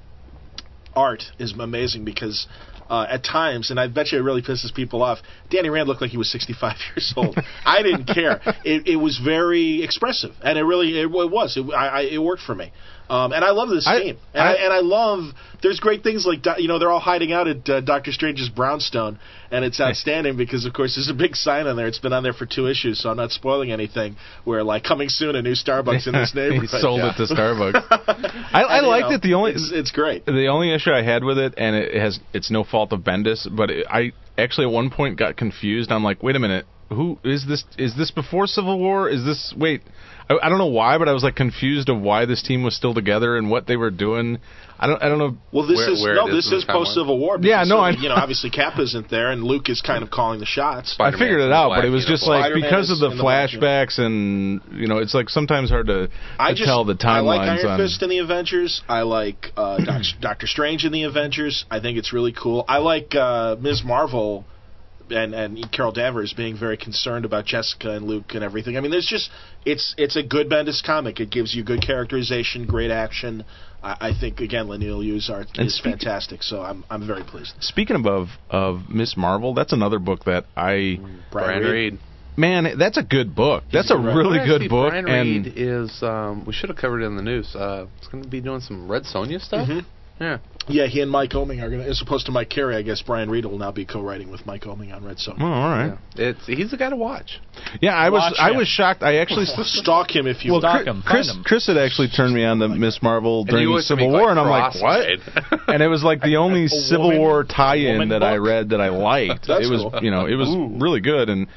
D: art is amazing because uh, at times, and I bet you it really pisses people off, Danny Rand looked like he was sixty-five years old. I didn't care. It, it was very expressive, and it really it, it was. It, I, I, it worked for me. Um, and I love this
A: I-
D: team, and I,
A: I-
D: and I love. There's great things like Do- you know they're all hiding out at uh, Doctor Strange's brownstone, and it's outstanding because of course there's a big sign on there. It's been on there for two issues, so I'm not spoiling anything. Where like coming soon, a new Starbucks in this neighborhood.
A: He sold
D: Yeah.
A: it to Starbucks. I, I
D: And, you
A: liked
D: know,
A: it. The only
D: it's, it's great.
A: the only issue I had with it, and it has it's no fault of Bendis, but it, I actually at one point got confused. I'm like, wait a minute, who is this? Is this before Civil War? Is this wait? I, I don't know why, but I was like confused of why this team was still together and what they were doing. I don't I don't know.
D: Well, this
B: Where-
D: is
B: where
D: no,
B: it is
D: this
B: in
D: is
B: the timeline.
D: post Civil War.
A: Yeah,
D: because,
A: no,
D: uh,
A: I-
D: you know, obviously Cap isn't there, and Luke is kind of calling the shots.
A: I figured it out, but it was just like
D: Spider-Man
A: because
D: is
A: of the
D: in the back, yeah.
A: flashbacks and you know, it's like sometimes hard to,
D: I
A: to
D: just
A: tell the
D: I like
A: timelines
D: Iron
A: on.
D: Fist in the Avengers. I like uh, Doc, Doctor Strange in the Avengers. I think it's really cool. I like uh, Miz Marvel and and Carol Danvers being very concerned about Jessica and Luke and everything. I mean, there's just it's it's a good Bendis comic. It gives you good characterization, great action. I, I think again, Lineal Yu's art
A: And
D: is
A: speak-
D: fantastic. So I'm I'm very pleased.
A: Speaking of of Miss Marvel, that's another book that I
B: Brian Reed.
A: man, that's a good book. That's a really
B: Well,
A: good
B: actually,
A: book,
B: Brian
A: and
B: Reed is. Um, we should have covered it in the news. Uh, it's going to be doing some Red Sonja stuff.
D: Mhm.
B: Yeah.
D: Yeah, he and Mike Oming are going to, as opposed to Mike Carey, I guess Brian Reed will now be co-writing with Mike Oming on Red Sonja.
A: oh, all right.
B: yeah. It's he's the guy to watch.
A: Yeah, I was
C: Watch
A: I
C: him.
A: was shocked. I actually
D: Stalk him if you
A: well,
C: Stalk
A: Chris,
C: him. Find
A: Chris,
C: him.
A: Chris had actually turned me on to Miss Marvel
B: And
A: during
B: you
A: the
B: looked at me
A: Civil
B: like
A: War, and I'm like, what?
B: cross-eyed.
A: And it was like the only Civil
D: woman-
A: War tie-in
D: woman
A: that I
D: book?
A: read that I liked.
D: That's
A: it was,
D: cool.
A: you know, it was
D: Ooh.
A: really good, and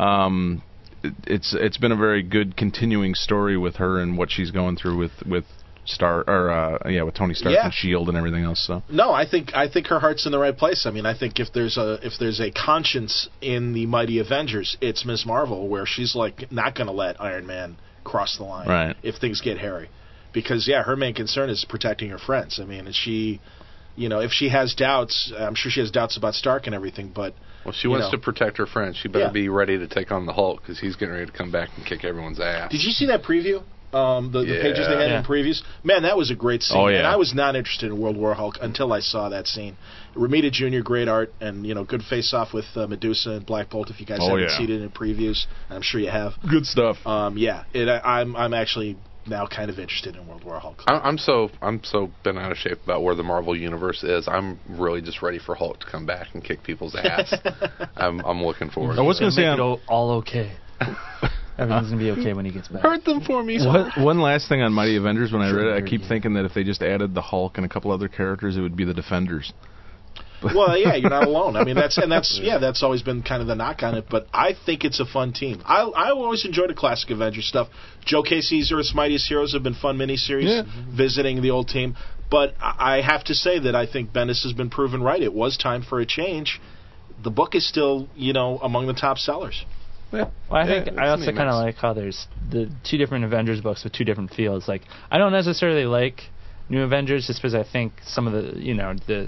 A: um, it, it's it's been a very good continuing story with her and what she's going through with with Star or uh, yeah with Tony Stark
D: Yeah.
A: and Shield and everything else. So
D: No, I think I think her heart's in the right place. I mean, I think if there's a if there's a conscience in the Mighty Avengers, it's Miss Marvel, where she's like not going to let Iron Man cross the line
A: Right.
D: if things get hairy, because yeah, her main concern is protecting her friends. I mean, and she you know, if she has doubts, I'm sure she has doubts about Stark and everything, but...
B: Well, she wants
D: know.
B: to protect her friend. She better
D: Yeah.
B: be ready to take on the Hulk, because he's getting ready to come back and kick everyone's ass.
D: Did you see that preview? Um, the, the
B: Yeah.
D: pages they had
C: Yeah.
D: in previews? Man, that was a great scene.
A: Oh, yeah.
D: And I was not interested in World War Hulk until I saw that scene. Ramita Junior, great art, and, you know, good face-off with uh, Medusa and Black Bolt, if you guys
A: Oh,
D: haven't
A: yeah.
D: seen it in previews. I'm sure you have.
A: Good stuff.
D: Um, yeah, it, I, I'm I'm actually now kind of interested in World War Hulk.
B: I- I'm so I'm so bent out of shape about where the Marvel universe is. I'm really just ready for Hulk to come back and kick people's ass. I'm I'm looking forward.
A: I was
B: to
A: going
B: it.
A: to say,
C: Make it
A: on,
C: all, all okay. Everything's gonna be okay when he gets back.
B: Hurt them for me.
A: one, one last thing on Mighty Avengers. When I read it, I keep thinking that if they just added the Hulk and a couple other characters, it would be the Defenders.
D: Well, yeah, you're not alone. I mean, that's and that's yeah, that's always been kind of the knock on it. But I think it's a fun team. I I always enjoyed the classic Avengers stuff. Joe Casey's Earth's Mightiest Heroes have been fun miniseries,
A: Yeah.
D: visiting the old team. But I I have to say that I think Bendis has been proven right. It was time for a change. The book is still, you know, among the top sellers.
B: Yeah.
C: Well, I
B: Yeah,
C: think
B: it's
C: I also
B: neat
C: kind of
B: mix.
C: like how there's the two different Avengers books with two different feels. Like, I don't necessarily like New Avengers just because I think some of the, you know, the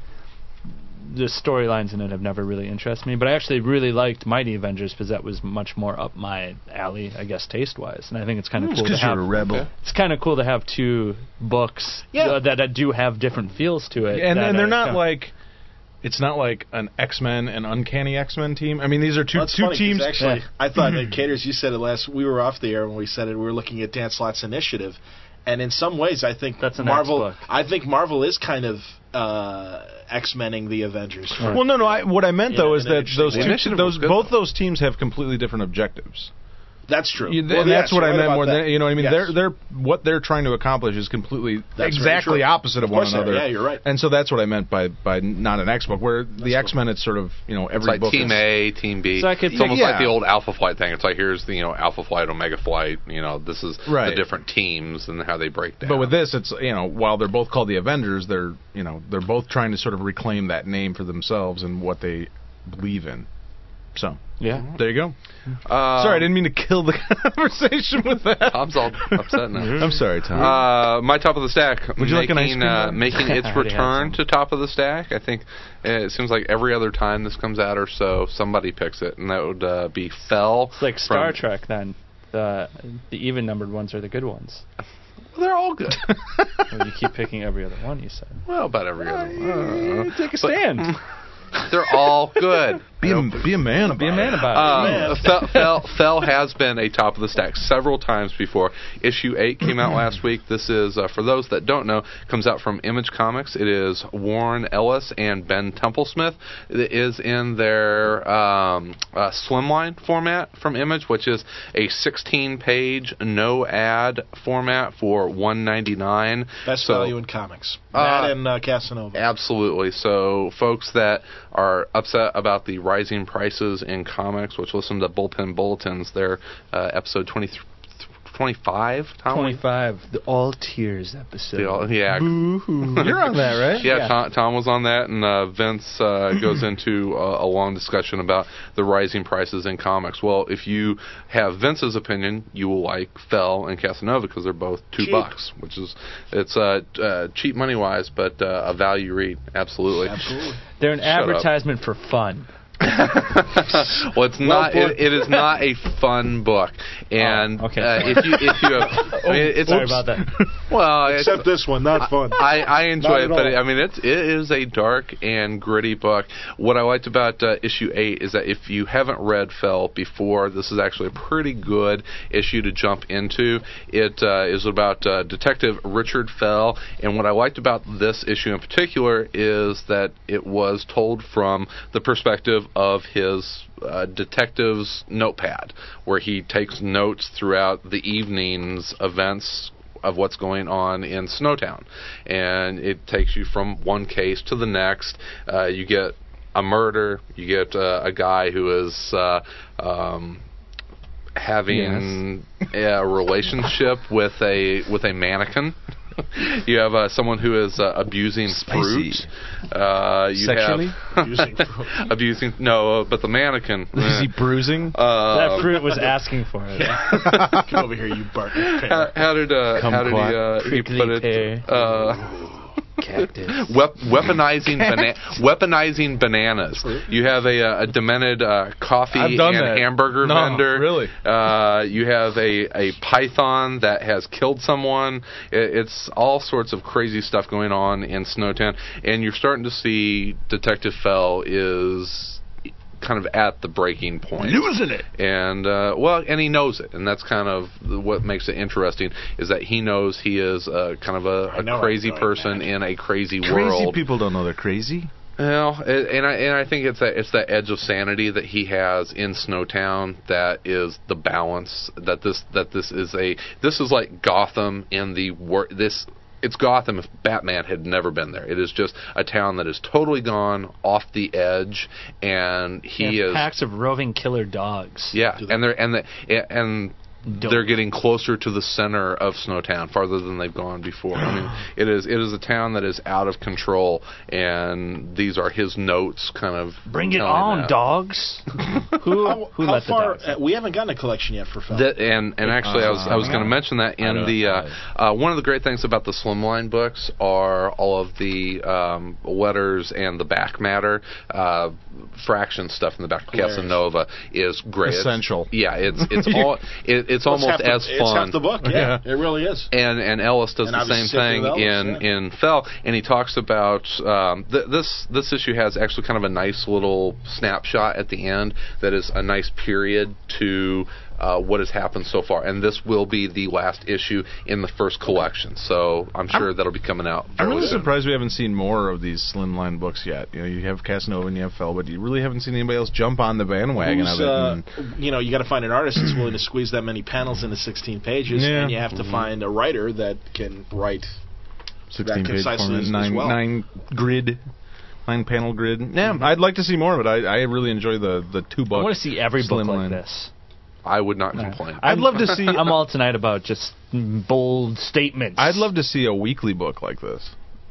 C: the storylines in it have never really interested me. But I actually really liked Mighty Avengers because that was much more up my alley, I guess, taste-wise. And I think it's kind of cool to
A: Because
C: have.
A: you're a rebel.
C: It's kind of cool to have two books
D: Yeah.
C: uh, that, that do have different feels to it.
A: And,
C: that
A: and they're
C: are
A: not
C: kinda-
A: like... It's not like an X-Men and Uncanny X-Men team. I mean, these are two
D: Well, that's
A: two
D: funny 'cause
A: teams.
D: Actually,
C: Yeah.
D: I thought that Caters, you said it last. We were off the air when we said it. We were looking at Dan Slott's initiative, and in some ways, I think
C: That's an X
D: Marvel.
C: book.
D: I think Marvel is kind of uh, X-Menning the Avengers.
A: Well, no, no. I, what I meant
D: Yeah,
A: though is
D: in an
A: that
D: interesting
A: those
D: way.
A: two,
B: Initiative
A: those
B: was good,
A: both
B: though.
A: those teams have completely different objectives.
D: That's true.
A: You,
D: Well,
A: and
D: yes,
A: that's what
D: you're
A: I
D: right
A: meant
D: about
A: more
D: that.
A: than you know what I mean.
D: Yes.
A: They're they're what they're trying to accomplish is completely
D: That's very
A: exactly
D: true.
A: opposite of,
D: Of
A: one
D: course they are.
A: another.
D: Yeah, you're right.
A: And so that's what I meant by by not an X book. Where the
D: cool.
A: X Men, it's sort of you know every
B: It's like
A: book
B: Team
A: is,
B: A, Team B.
C: So I could-
B: it's almost
A: Yeah.
B: like the old Alpha Flight thing. It's like here's the you know Alpha Flight, Omega Flight. You know this is
A: Right.
B: the different teams and how they break down.
A: But with this, it's you know while they're both called the Avengers, they're you know they're both trying to sort of reclaim that name for themselves and what they believe in. So
C: Yeah.
A: there you go.
B: uh,
A: Sorry, I didn't mean to kill the conversation with that.
B: Tom's all upset now.
A: I'm sorry, Tom.
B: Uh, my top of the stack.
A: Would you like
B: making,
A: an ice cream
B: uh,
A: man?
B: making its
C: I already had
B: return
C: some.
B: to top of the stack. I think uh, it seems like every other time this comes out or so, somebody picks it, and that would uh, be Fell.
C: It's like Star
B: from-
C: Trek then. The the even numbered ones are the good ones.
B: Well, they're all good.
C: Well, you keep picking every other one, you said.
B: well, about every other one.
C: Take a stand.
B: They're all good.
A: be a be a man. About
C: Be a man
A: it.
C: about it.
B: Um, Fell, Fell, Fell has been a top of the stack several times before. Issue eight came out last week. This is, uh, for those that don't know, comes out from Image Comics. It is Warren Ellis and Ben Templesmith. It is in their um, uh, slimline format from Image, which is a sixteen-page, no-ad format for one ninety-nine.
D: Best
B: So-
D: value in comics.
B: Uh,
D: that and uh, Casanova.
B: Absolutely. So, folks that are upset about the rising prices in comics, which listen to Bullpen Bulletins, their uh, episode twenty-three, twenty-five, Tom?
C: twenty-five, the all tears episode.
B: The all- yeah.
A: You're on that, right?
B: Yeah,
C: Yeah.
B: Tom, Tom was on that, and uh, Vince uh, goes into a, a long discussion about the rising prices in comics. Well, if you have Vince's opinion, you will like Fell and Casanova because they're both two
D: Cheap.
B: bucks, which is it's uh, uh, cheap money wise, but uh, a value read. Absolutely.
D: Absolutely.
C: They're an
B: Shut up.
C: advertisement for fun.
B: well, it's not.
D: put.
B: It, it is not a fun book, and
C: Oh, okay.
B: uh, if you if you have, I mean, it's
C: Sorry about that.
B: Well, it's,
G: Except this one, not fun.
B: I, I enjoy
G: Not
B: it,
G: at
B: but
G: all.
B: it, I mean, it's it is a dark and gritty book. What I liked about uh, issue eight is that if you haven't read Fell before, this is actually a pretty good issue to jump into. It uh, is about uh, Detective Richard Fell, and what I liked about this issue in particular is that it was told from the perspective of his uh, detective's notepad, where he takes notes throughout the evening's events of what's going on in Snowtown, and it takes you from one case to the next. Uh, you get a murder, you get uh, a guy who is uh, um, having a relationship with a with a mannequin. You have uh, someone who is uh, abusing fruit.
A: Spicy.
B: Uh, you
A: Sexually?
B: have
D: Abusing fruit.
B: abusing no, uh, but the mannequin.
A: Is he bruising?
B: uh,
C: That fruit was asking for it.
D: Come over here, you Barton.
B: how, how did uh, how did he, uh, he
C: Prickly
B: put it?
C: pear.
B: Uh,
H: Cactus.
B: Wep- weaponizing bana- weaponizing bananas. You have a, a demented uh, coffee
A: I've
B: and
A: done that.
B: hamburger
A: No,
B: vendor.
A: really.
B: Uh, you have a, a python that has killed someone. It, it's all sorts of crazy stuff going on in Snowtown, and you're starting to see Detective Fell is kind of at the breaking point,
A: Losing it.
B: and uh, well, and he knows it, and that's kind of what makes it interesting. Is that he knows he is uh, kind of a,
D: know
B: a crazy
D: I'm
B: person
D: mad.
B: in a crazy,
A: Crazy
B: world.
A: people don't know they're crazy.
B: Well, it- and I and I think it's that it's that edge of sanity that he has in Snowtown that is the balance that this that this is a this is like Gotham in the wor- this. It's Gotham if Batman had never been there. It is just a town that is totally gone off the edge, and he
C: Yeah,
B: is
C: packs of roving killer dogs.
B: yeah, and they're and the and
C: Dope.
B: they're getting closer to the center of Snowtown, farther than they've gone before. I mean, it is it is a town that is out of control, and these are his notes, kind of
C: Bring it
B: telling
C: on,
B: that.
C: dogs. who
D: How,
C: who
D: how
C: let
D: far?
C: the dogs?
D: Uh, we haven't gotten a collection yet for Fell.
B: That, and and actually, I was I was going to mention that in the uh, uh, one of the great things about the Slimline books are all of the um, letters and the back matter, uh, fraction stuff in the back.
D: Hilarious.
B: Casanova is great. It's-
A: Essential.
B: yeah, it's it's all it, it's
D: Well,
B: almost
D: half the,
B: as
D: It's
B: fun.
D: half the book. Yeah, it really is.
B: and and Ellis does
D: And
B: the
D: I was
B: same
D: sick of
B: thing
D: Ellis,
B: in
D: yeah.
B: in Fell, and he talks about um, th- this this issue has actually kind of a nice little snapshot at the end that is a nice period to uh, what has happened so far, and this will be the last issue in the first collection, so I'm sure that'll be coming out.
A: I'm
B: fairly
A: really
B: soon.
A: surprised we haven't seen more of these Slimline books yet. You know, you have Casanova and you have Fell, but you really haven't seen anybody else jump on the bandwagon
D: Who's,
A: of it.
D: uh,
A: and-
D: you know, you got to find an artist that's willing to squeeze that many panels into sixteen pages,
A: Yeah.
D: and you have to find a writer that can write
A: sixteen
D: that
A: page
D: concisely
A: format,
D: as
A: nine,
D: well.
A: nine grid, nine panel grid. Yeah, I'd like to see more, but I, I really enjoy the the two
C: I
A: book.
C: want to see every book
A: Slimline.
C: like this.
B: I would not complain.
A: I'd love to see.
C: I'm all tonight about just bold statements.
A: I'd love to see a weekly book like this.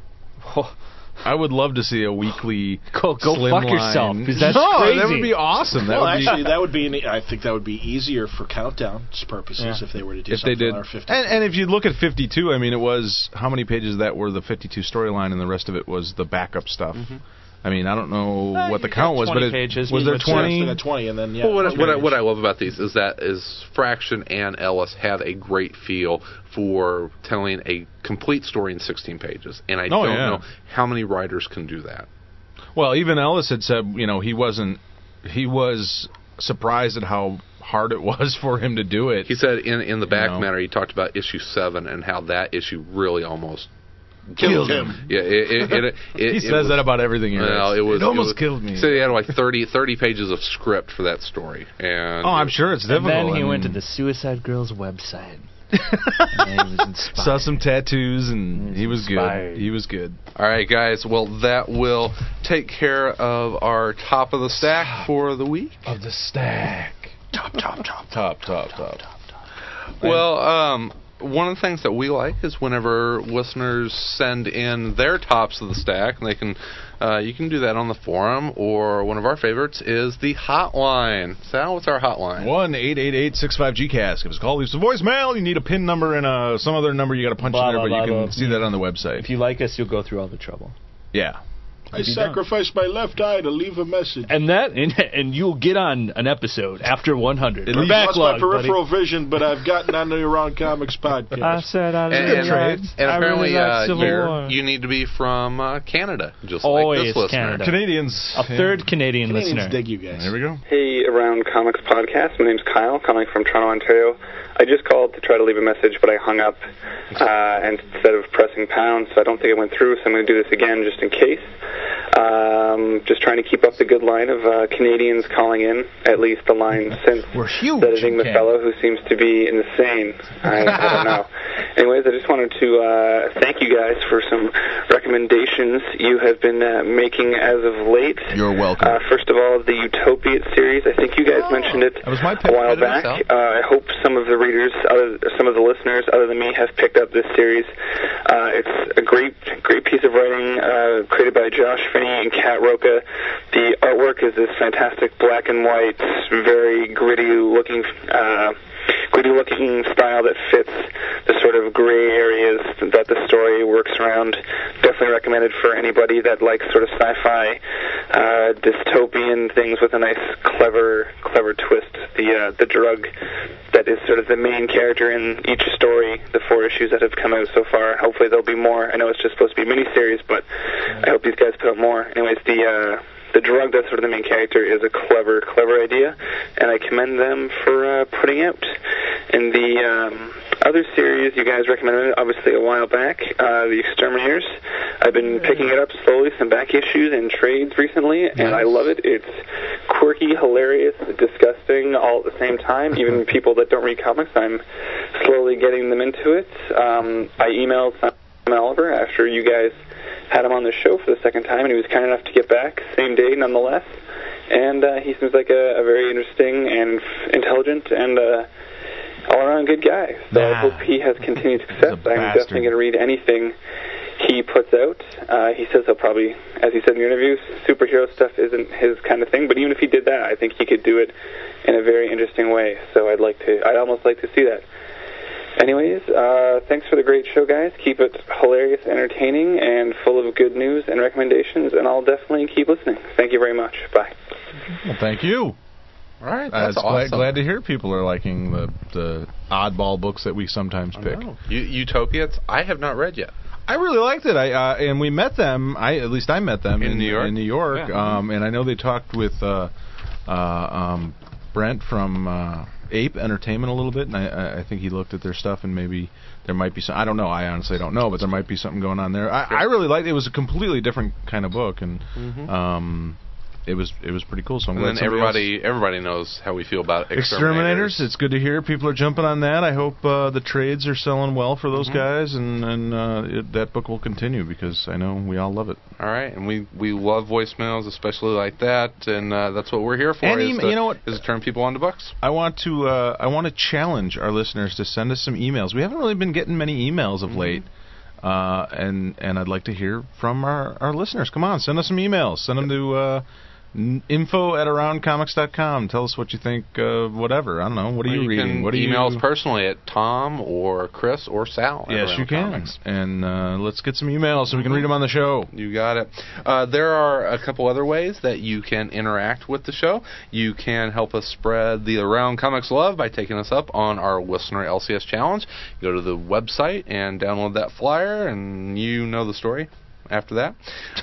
A: I would love to see a weekly.
C: Go, go fuck
A: Slimline-
C: yourself, because that's
A: no,
C: crazy.
A: that would be awesome. That
D: well,
A: would be,
D: actually, that would be. An, I think that would be easier for Countdown's purposes if they were to do
A: if they
D: something
A: did.
D: on our fifty.
A: And, and if you look at fifty-two, I mean, it was how many pages of that were the fifty-two storyline, and the rest of it was the backup stuff. I mean, I don't know
C: Uh,
A: what the
C: you
A: count
C: got
A: was, but
C: twenty
A: it,
C: pages,
A: was
C: you
A: there
C: would say.
A: twenty?
D: They got twenty, and then yeah.
B: Well, what, I- what, I,
D: twenty
B: what I love about these is that is Fraction and Ellis have a great feel for telling a complete story in sixteen pages, and I
A: Oh,
B: don't
A: yeah.
B: know how many writers can do that.
A: Well, even Ellis had said, you know, he wasn't. He was surprised at how hard it was for him to do it.
B: He said in in the back
A: know.
B: matter, he talked about issue seven and how that issue really almost
A: Killed
B: him.
A: him.
B: Yeah, it, it, it, it,
A: he
B: it
A: says
B: was,
A: that about everything he
B: Well,
A: writes.
B: it was
A: almost
B: it was,
A: killed me.
B: He said he had like thirty, thirty pages of script for that story, and
A: oh, I'm sure it's
C: And
A: difficult.
C: then he
A: I
C: went to
A: mean,
C: the Suicide Girls website. And he was inspired.
A: saw some tattoos, and he was
C: Inspired.
A: good. He was good.
B: All right, guys. Well, that will take care of our top of the stack for the week.
A: Of the stack.
C: Top, top, top,
A: Top, top, top.
B: Well, um, one of the things that we like is whenever listeners send in their tops of the stack, and they can, uh, you can do that on the forum, or one of our favorites is the hotline. Sal, what's our hotline?
A: One eight eight eight six five G cast. Give us a call. Leave us a voicemail. You need a PIN number and uh, some other number. You got to punch
C: Blah,
A: in there,
C: blah,
A: but you
C: blah,
A: can
C: blah.
A: see that on the website.
C: If you like us, you'll go through all the trouble.
A: Yeah.
D: I sacrificed my left eye to leave a message.
C: And that, and, and you'll get on an episode after one hundred.
A: At
C: We're
A: least-
D: I've lost my
C: backlogged,
D: peripheral
C: buddy.
D: vision, but I've gotten on the Around Comics podcast.
C: I said I
B: And,
C: really
B: and,
C: liked-
B: and
C: I
B: apparently,
C: really liked
B: uh,
C: Civil
B: you're-
C: War.
B: you need to be from uh, Canada, just
C: Always
B: like this listener.
C: Canada.
A: Canadians.
C: A third Canadian
D: Canadians
C: listener.
D: dig you guys.
A: There we go.
I: Hey, Around Comics Podcast. My name's Kyle, calling from Toronto, Ontario. I just called to try to leave a message, but I hung up uh, instead of pressing pound, so I don't think it went through, so I'm going to do this again just in case. Um, just trying to keep up the good line of uh, Canadians calling in, at least the line since
A: We're huge.
I: editing the
A: in
I: fellow who seems to be insane. I, I don't know. Anyways, I just wanted to uh, thank you guys for some recommendations you have been uh, making as of late.
A: You're welcome.
I: Uh, first of all, the Utopia series. I think you guys mentioned it
A: That was my pick.
I: a while
A: I did
I: back.
A: myself.
I: Uh, I hope some of the readers, other, some of the listeners, other than me, have picked up this series. Uh, it's a great, great piece of writing uh, created by Josh Finney and Kat Roca. The artwork is this fantastic black and white, very gritty looking, uh, gritty gritty-looking style that fits the sort of gray areas that the story works around. Definitely recommended for anybody that likes sort of sci-fi, uh, dystopian things with a nice, clever, clever twist. The uh, the drug that is sort of the main character in each story, the four issues that have come out so far. Hopefully there'll be more. I know it's just supposed to be a miniseries, but I hope these guys put out more. Anyways, the uh, the drug that's sort of the main character is a clever, clever idea, and I commend them for uh, putting out. In the um, other series you guys recommended, obviously a while back, uh, The Exterminators. I've been picking it up slowly, some back issues and trades recently, and I love it. It's quirky, hilarious, disgusting, all at the same time. Even people that don't read comics, I'm slowly getting them into it. Um, I emailed Simon Oliver after you guys had him on the show for the second time, and he was kind enough to get back, same day nonetheless. And uh, he seems like a, a very interesting and f- intelligent and uh, all-around good guy. So nah. I hope he has continued success. I'm definitely going to read anything he puts out. Uh, he says he'll probably, as he said in the interviews, superhero stuff isn't his kind of thing, but even if he did that, I think he could do it in a very interesting way. So I'd like to, I'd almost like to see that. Anyways, uh, thanks for the great show, guys. Keep it hilarious, entertaining, and full of good news and recommendations, and I'll definitely keep listening. Thank you very much. Bye.
A: Well, thank you.
B: All right,
A: uh,
B: that's
A: it's
B: awesome.
A: Glad, glad to hear people are liking the, the oddball books that we sometimes pick.
B: U- Utopia, I have not read yet.
A: I really liked it. I uh, and we met them. I at least I met them
B: in,
A: in
B: New York.
A: In New York,
B: yeah.
A: um, and I know they talked with uh, uh, um, Brent from uh, Ape Entertainment a little bit, and I, I think he looked at their stuff and maybe there might be some. I don't know. I honestly don't know, but there might be something going on there. I,
B: sure.
A: I really liked it. It was a completely different kind of book, and
B: mm-hmm.
A: um, it was it was pretty cool. So I'm
B: and
A: glad
B: then everybody
A: else...
B: everybody knows how we feel about Exterminators.
A: Exterminators. It's good to hear people are jumping on that. I hope uh, the trades are selling well for those mm-hmm. guys, and and uh, it, that book will continue because I know we all love it.
B: All right, and we, we love voicemails, especially like that, and uh, that's what we're here for.
A: And
B: is
A: em-
B: to,
A: you know what?
B: Is to turn people onto books.
A: I want to uh, I want to challenge our listeners to send us some emails. We haven't really been getting many emails of mm-hmm. late. Uh, and and I'd like to hear from our, our listeners. Come on, send us some emails. Send them to uh, info at around comics dot com. Tell us what you think of whatever. I don't know. What are
B: well,
A: you,
B: you
A: reading?
B: Can
A: what are
B: email
A: you...
B: us personally at Tom or Chris or Sal.
A: Yes, you can. Comics. And uh, let's get some emails so we can read them on the show.
B: You got it. Uh, there are a couple other ways that you can interact with the show. You can help us spread the Around Comics love by taking us up on our Listener L C S Challenge. You go to the website and download that flyer, and you know the story after that.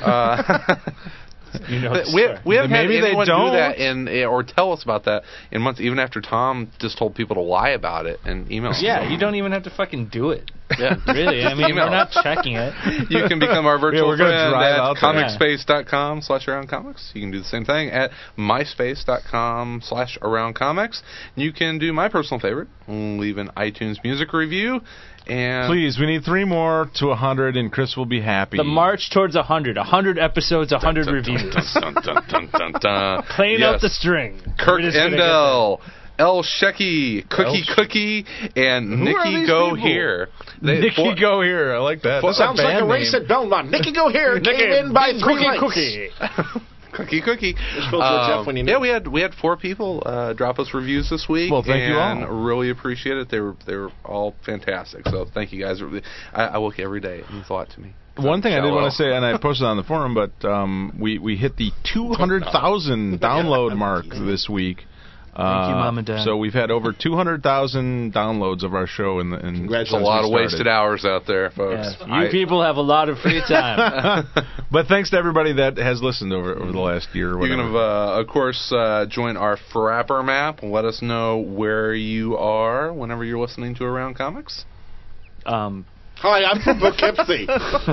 B: Uh,
C: You know,
B: we we haven't
A: Maybe
B: had anyone
A: they don't.
B: do that in or tell us about that in months. Even after Tom just told people to lie about it and email.
C: Yeah, you don't even have to fucking do it.
B: Yeah,
C: really. I mean,
B: email.
C: we're not checking it.
B: You can become our virtual
A: yeah, we're
B: friend
A: drive
B: at
A: out
B: comicspace dot com slash around comics. You can do the same thing at myspace dot com slash around comics. You can do my personal favorite, leave an iTunes music review. And
A: please, we need three more to a hundred, and Chris will be happy.
C: The march towards a hundred, a hundred episodes, a hundred reviews.
B: Dun, dun, dun, dun, dun.
C: Playing
B: yes.
C: up the string.
B: Kirk Endell, El Shecky, Cookie
A: El
B: Cookie, and
A: Who
B: Nikki Go
A: people?
B: Here.
A: They, Nikki for, Go Here, I like that.
D: That sounds like a race at Belmont. Nikki Go Here came in by three
C: Cookie
D: lights.
C: Cookie.
B: Cookie, cookie.
D: Um, when you
B: yeah, we had we had four people uh, drop us reviews this week.
A: Well, thank
B: and
A: you all.
B: Really appreciate it. They were they were all fantastic. So thank you guys. I, I woke every day. It means a lot to me. So
A: One thing I did
B: well.
A: want to say, and I posted on the forum, but um, we we hit the two hundred thousand download mark this week.
C: Thank uh, you, Mom and Dad.
A: So we've had over two hundred thousand downloads of our show, in the, in
B: Congratulations. A lot of wasted hours out there, folks.
C: Yes. You I, people have a lot of free time.
A: But thanks to everybody that has listened over over the last year or whatever.
B: You can, uh, of course, uh, join our Frapper map and let us know where you are whenever you're listening to Around Comics.
C: Um...
D: Hi, I'm from Poughkeepsie.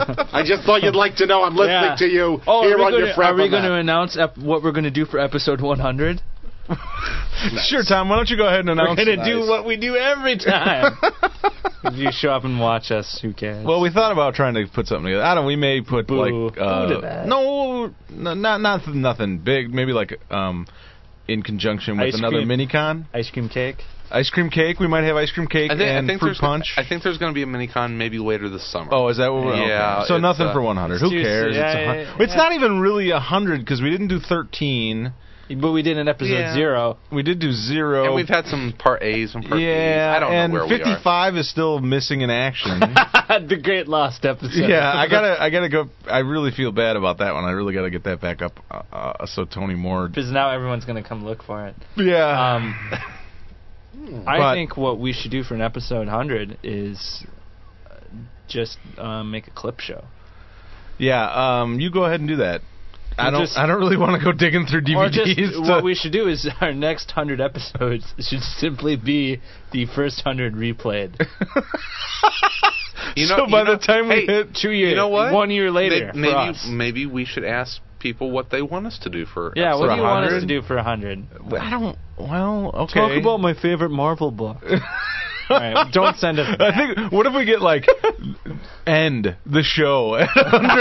D: I just thought you'd like to know I'm listening
C: yeah.
D: to you
C: oh,
D: here
C: on
D: gonna,
C: your Frapper Are we going to announce ep- what we're going to do for episode one hundred?
A: Nice. Sure, Tom. Why don't you go ahead and announce?
C: We're going to
A: nice.
C: do what we do every time. If you show up and watch us, who cares?
A: Well, we thought about trying to put something together. I don't. We may put
C: Boo.
A: like uh,
C: Who did that?
A: no, no, not not nothing big. Maybe like um, in conjunction with
C: ice
A: another
C: cream,
A: mini-con.
C: Ice cream cake.
A: Ice cream cake. We might have ice cream cake
B: I think,
A: and
B: I think
A: fruit punch.
B: I think there's going to be a mini-con maybe later this summer.
A: Oh, is that what we're...
B: Yeah.
A: Okay. So nothing
B: uh,
A: for one hundred. Who cares?
C: Yeah,
A: it's, a,
C: yeah, yeah.
A: it's not even really one hundred because we didn't do thirteen.
C: But we did an episode
B: Yeah.
C: zero.
A: We did do zero.
B: And we've had some part A's and part B's.
A: yeah,
B: I don't
A: and
B: know where we are.
A: fifty-five is still missing in action.
C: The Great Lost episode.
A: Yeah, I gotta, I gotta go. I really feel bad about that one. I really gotta get that back up. Uh, uh, so Tony Moore.
C: Because now everyone's going to come look for it.
A: Yeah.
C: Um, I
A: But-
C: think what we should do for an episode one hundred is uh, just um, make a clip show.
A: yeah. Um, you go ahead and do that. I
C: We'll
A: don't.
C: just-
A: I don't really want to go digging through D V
C: Or
A: Ds.
C: just
A: to-
C: what we should do is our next one hundred episodes should simply be the first one hundred replayed.
B: You know,
A: so by
B: you know,
A: the time we
B: hey,
A: hit
C: Two years.
B: You know what?
C: One year later.
B: Maybe
C: for
B: maybe,
C: us.
B: maybe we should ask people what they want us to do for.
C: Yeah, what
B: episode
C: do you want us
B: one hundred.
C: to do for one hundred?
A: I don't. Well, okay.
C: Talk about my favorite Marvel book. All right, don't send us that.
A: I think. What if we get like end the show at one hundred?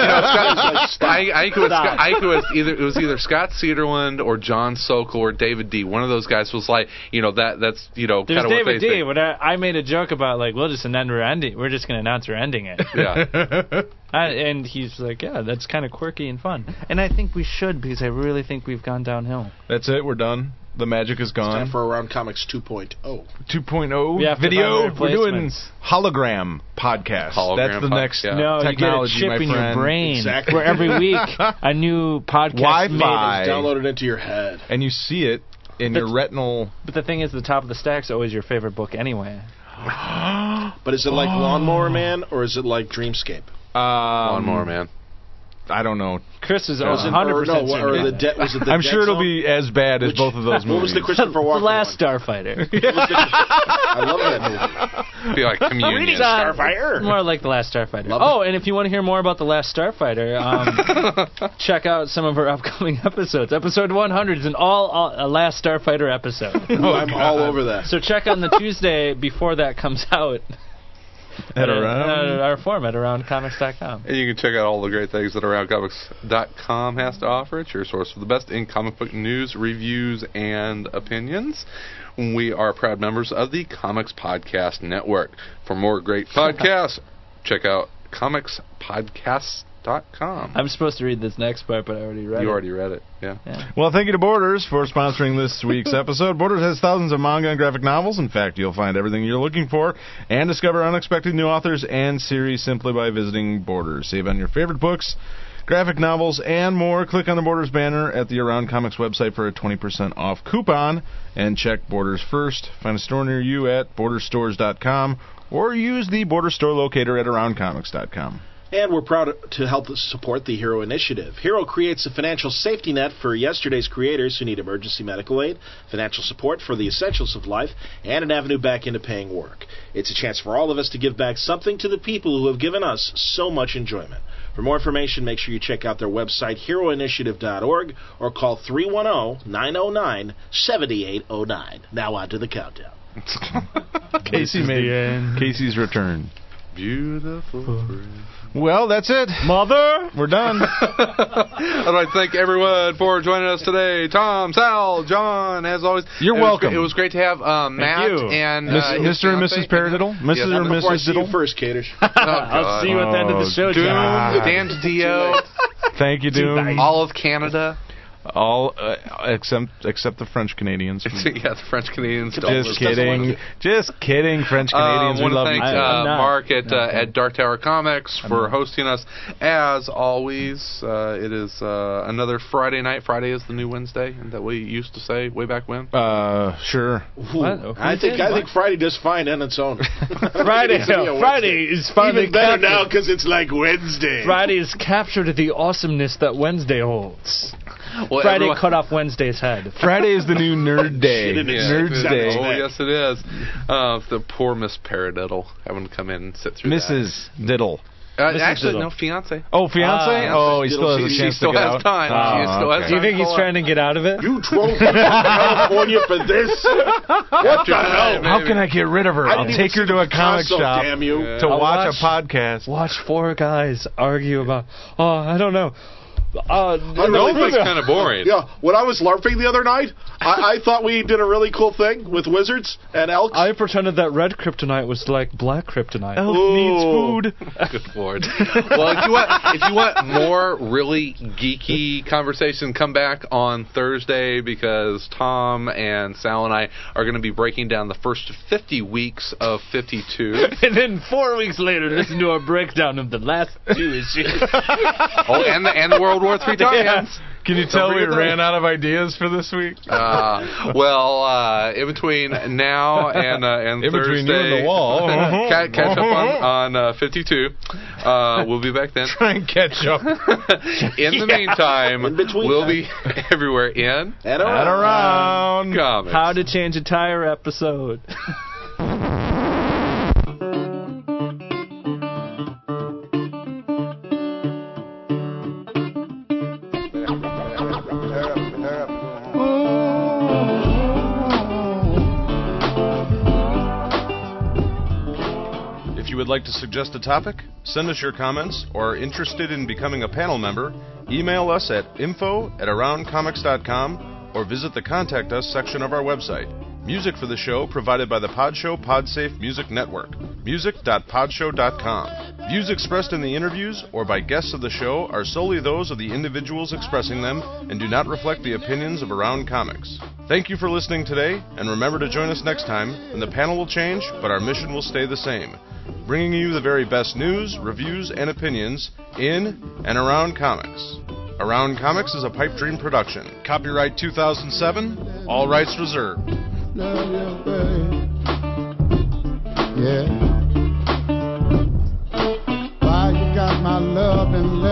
B: I, I, think it was, Scott- I think it was either it was either Scott Cedarland or John Sokol or David D. One of those guys was like, you know, that that's you know
C: There's
B: kind of what
C: David
B: they
C: D.
B: think.
C: But I, I made a joke about like we'll just announce we're ending. We're just going to announce we're ending it.
B: Yeah.
C: I, and he's like, yeah, that's kind of quirky and fun. And I think we should because I really think we've gone downhill.
A: That's it. We're done. The magic is
D: It's time
A: gone.
D: for Around Comics two point oh.
A: two point oh
C: We have to
A: video.
C: find
A: We're doing
C: replacements.
A: hologram podcast.
B: Hologram
A: That's the
B: pod-
A: next
B: yeah.
C: No,
A: technology,
C: you get a
A: my
C: chip in your
A: friend.
C: brain
D: Exactly.
C: where every week a new podcast
A: Wi-Fi.
C: made.
D: Download it into your head.
A: And you see it in
C: But-
A: your retinal.
C: But the thing is, the top of the stack's always your favorite book anyway.
D: But is it like Lawnmower Man or is it like Dreamscape?
A: Um,
B: Lawnmower Man.
A: I don't know.
C: Chris is
D: Was it-
C: one hundred
D: or
C: percent
D: no,
C: certain
D: or
C: about
D: the
C: that.
D: de- was it the
A: I'm
D: Dead
A: sure it'll
D: Zone?
A: be as bad as
D: Which-
A: both of those
D: What was
A: movies.
D: the Christopher Walken
C: The Last
D: one?
C: Starfighter.
D: I love that movie.
B: Be like communion.
D: Starfire.
C: More like The Last Starfighter.
D: Love
C: oh, and if you want to hear more about The Last Starfighter, um, check out some of our upcoming episodes. Episode one hundred is an all, all a Last Starfighter episode.
D: Ooh, I'm all over that.
C: So check on the Tuesday before that comes out.
A: At
C: uh,
A: around.
C: uh, our forum at around comics dot com.
B: And you can check out all the great things that around comics dot com has to offer. It's your source for the best in comic book news, reviews, and opinions. We are proud members of the Comics Podcast Network. For more great podcasts, check out comics podcast dot com.
C: I'm supposed to read this next part, but I already read it.
B: You already read it, yeah.
C: Yeah.
A: Well, thank you to Borders for sponsoring this week's episode. Borders has thousands of manga and graphic novels. In fact, you'll find everything you're looking for and discover unexpected new authors and series simply by visiting Borders. Save on your favorite books, graphic novels, and more. Click on the Borders banner at the Around Comics website for a twenty percent off coupon. And check Borders first. Find a store near you at borders stores dot com or use the Border Store locator at around comics dot com.
D: And we're proud to help support the HERO Initiative. HERO creates a financial safety net for yesterday's creators who need emergency medical aid, financial support for the essentials of life, and an avenue back into paying work. It's a chance for all of us to give back something to the people who have given us so much enjoyment. For more information, make sure you check out their website, hero initiative dot org, or call three one zero, nine zero nine, seven eight zero nine. Now on to the countdown.
A: Casey made Casey's return.
B: Beautiful.
A: Well, that's it.
C: Mother!
A: We're done.
B: I'd like to thank everyone for joining us today. Tom, Sal, John, as always.
A: You're
B: it
A: welcome.
B: Was great, it was great to have um, Matt
C: you.
B: and
A: Miss-
B: uh, his
A: Mister and
B: fiancée.
A: Missus Paradiddle? Missus
B: Yeah,
A: or
D: Before I
A: Missus
D: see you
A: Diddle?
D: first, Caters.
B: Oh,
C: I'll
B: God.
C: see you at the end of the show,
B: Doom,
C: John.
B: Dan Dio,
A: Thank you, Doom.
B: all of Canada.
A: All uh, except except the French Canadians.
B: Yeah, the French Canadians. don't
A: Just
B: listen.
A: kidding. Just kidding, French
B: Um,
A: Canadians. we
B: want
A: love
B: to
A: you.
B: thank
C: I- I'm
B: uh,
C: not.
B: Mark at uh,
C: Okay.
B: at Dark Tower Comics for hosting us. As always, uh, it is uh, another Friday night. Friday is the new Wednesday, that we used to say way back when.
A: Uh, sure.
C: What?
D: I think I think Friday does fine on its own.
C: Friday,
D: It needs to be a
C: Friday is finally
D: Even better
C: captured.
D: now because it's like Wednesday.
C: Friday is captured the awesomeness that Wednesday holds.
B: Well,
C: Friday
B: everyone-
C: cut off Wednesday's head.
A: Friday is the new nerd day.
D: Shit in its
A: Nerd
D: exact
A: day.
B: Oh, yes, it is. Uh, the poor Miss Paradiddle having to come in and sit through
A: Missus Diddle.
B: that. Uh,
C: Missus
B: actually,
C: Diddle.
B: no, fiance.
A: Oh, fiance?
C: Ah,
A: oh, he still has a
B: She-
A: chance
B: she still
A: to get
B: has
A: out.
B: time.
A: Oh,
B: She still has
A: okay.
C: Do you think he's
B: Pull
C: trying to get out of it?
D: You drove me to California for this? What the hell?
A: How can I get rid of her?
D: I
A: I'll
D: didn't
A: take her
D: even
A: to a
D: see
A: comic
D: Picasso,
A: shop
D: damn you.
A: to
C: I'll
A: watch,
C: watch-
A: a podcast.
C: Watch four guys argue about, oh, I don't know. Uh,
D: I really
B: That's
D: think-
B: kind of boring.
D: Yeah, when I was LARPing the other night, I, I thought we did a really cool thing with wizards and elks.
C: I pretended that red kryptonite was like black kryptonite.
D: Elk needs food.
B: Good lord. Well, if you want, if you want more really geeky conversation, come back on Thursday because Tom and Sal and I are going to be breaking down the first fifty weeks of fifty-two.
C: And then four weeks later, listen to our breakdown of the last two issues.
B: Oh, and the and the World War Three tie-ins.
A: Can you tell we
B: forget that.
A: ran out of ideas for this week?
B: Uh, well, uh, in between now and uh, and
A: In
B: Thursday,
A: between you and the wall.
B: ca- catch up on on uh, fifty-two. Uh, we'll be back then.
A: Try and catch up.
B: In the meantime,
D: In between
B: we'll
D: time.
B: be everywhere in
D: and
A: And
D: around.
A: around.
B: comics.
C: How to change a tire episode.
A: If you would like to suggest a topic, send us your comments, or are interested in becoming a panel member, email us at info at around comics dot com or visit the Contact Us section of our website. Music for the show provided by the Podshow Podsafe Music Network, music dot podshow dot com. Views expressed in the interviews or by guests of the show are solely those of the individuals expressing them and do not reflect the opinions of Around Comics. Thank you for listening today, and remember to join us next time, and the panel will change, but our mission will stay the same. Bringing you the very best news, reviews, and opinions in and around comics. Around Comics is a Pipe Dream production. Copyright two thousand seven, all rights reserved.
H: Love you, baby. Yeah. Why you got my love and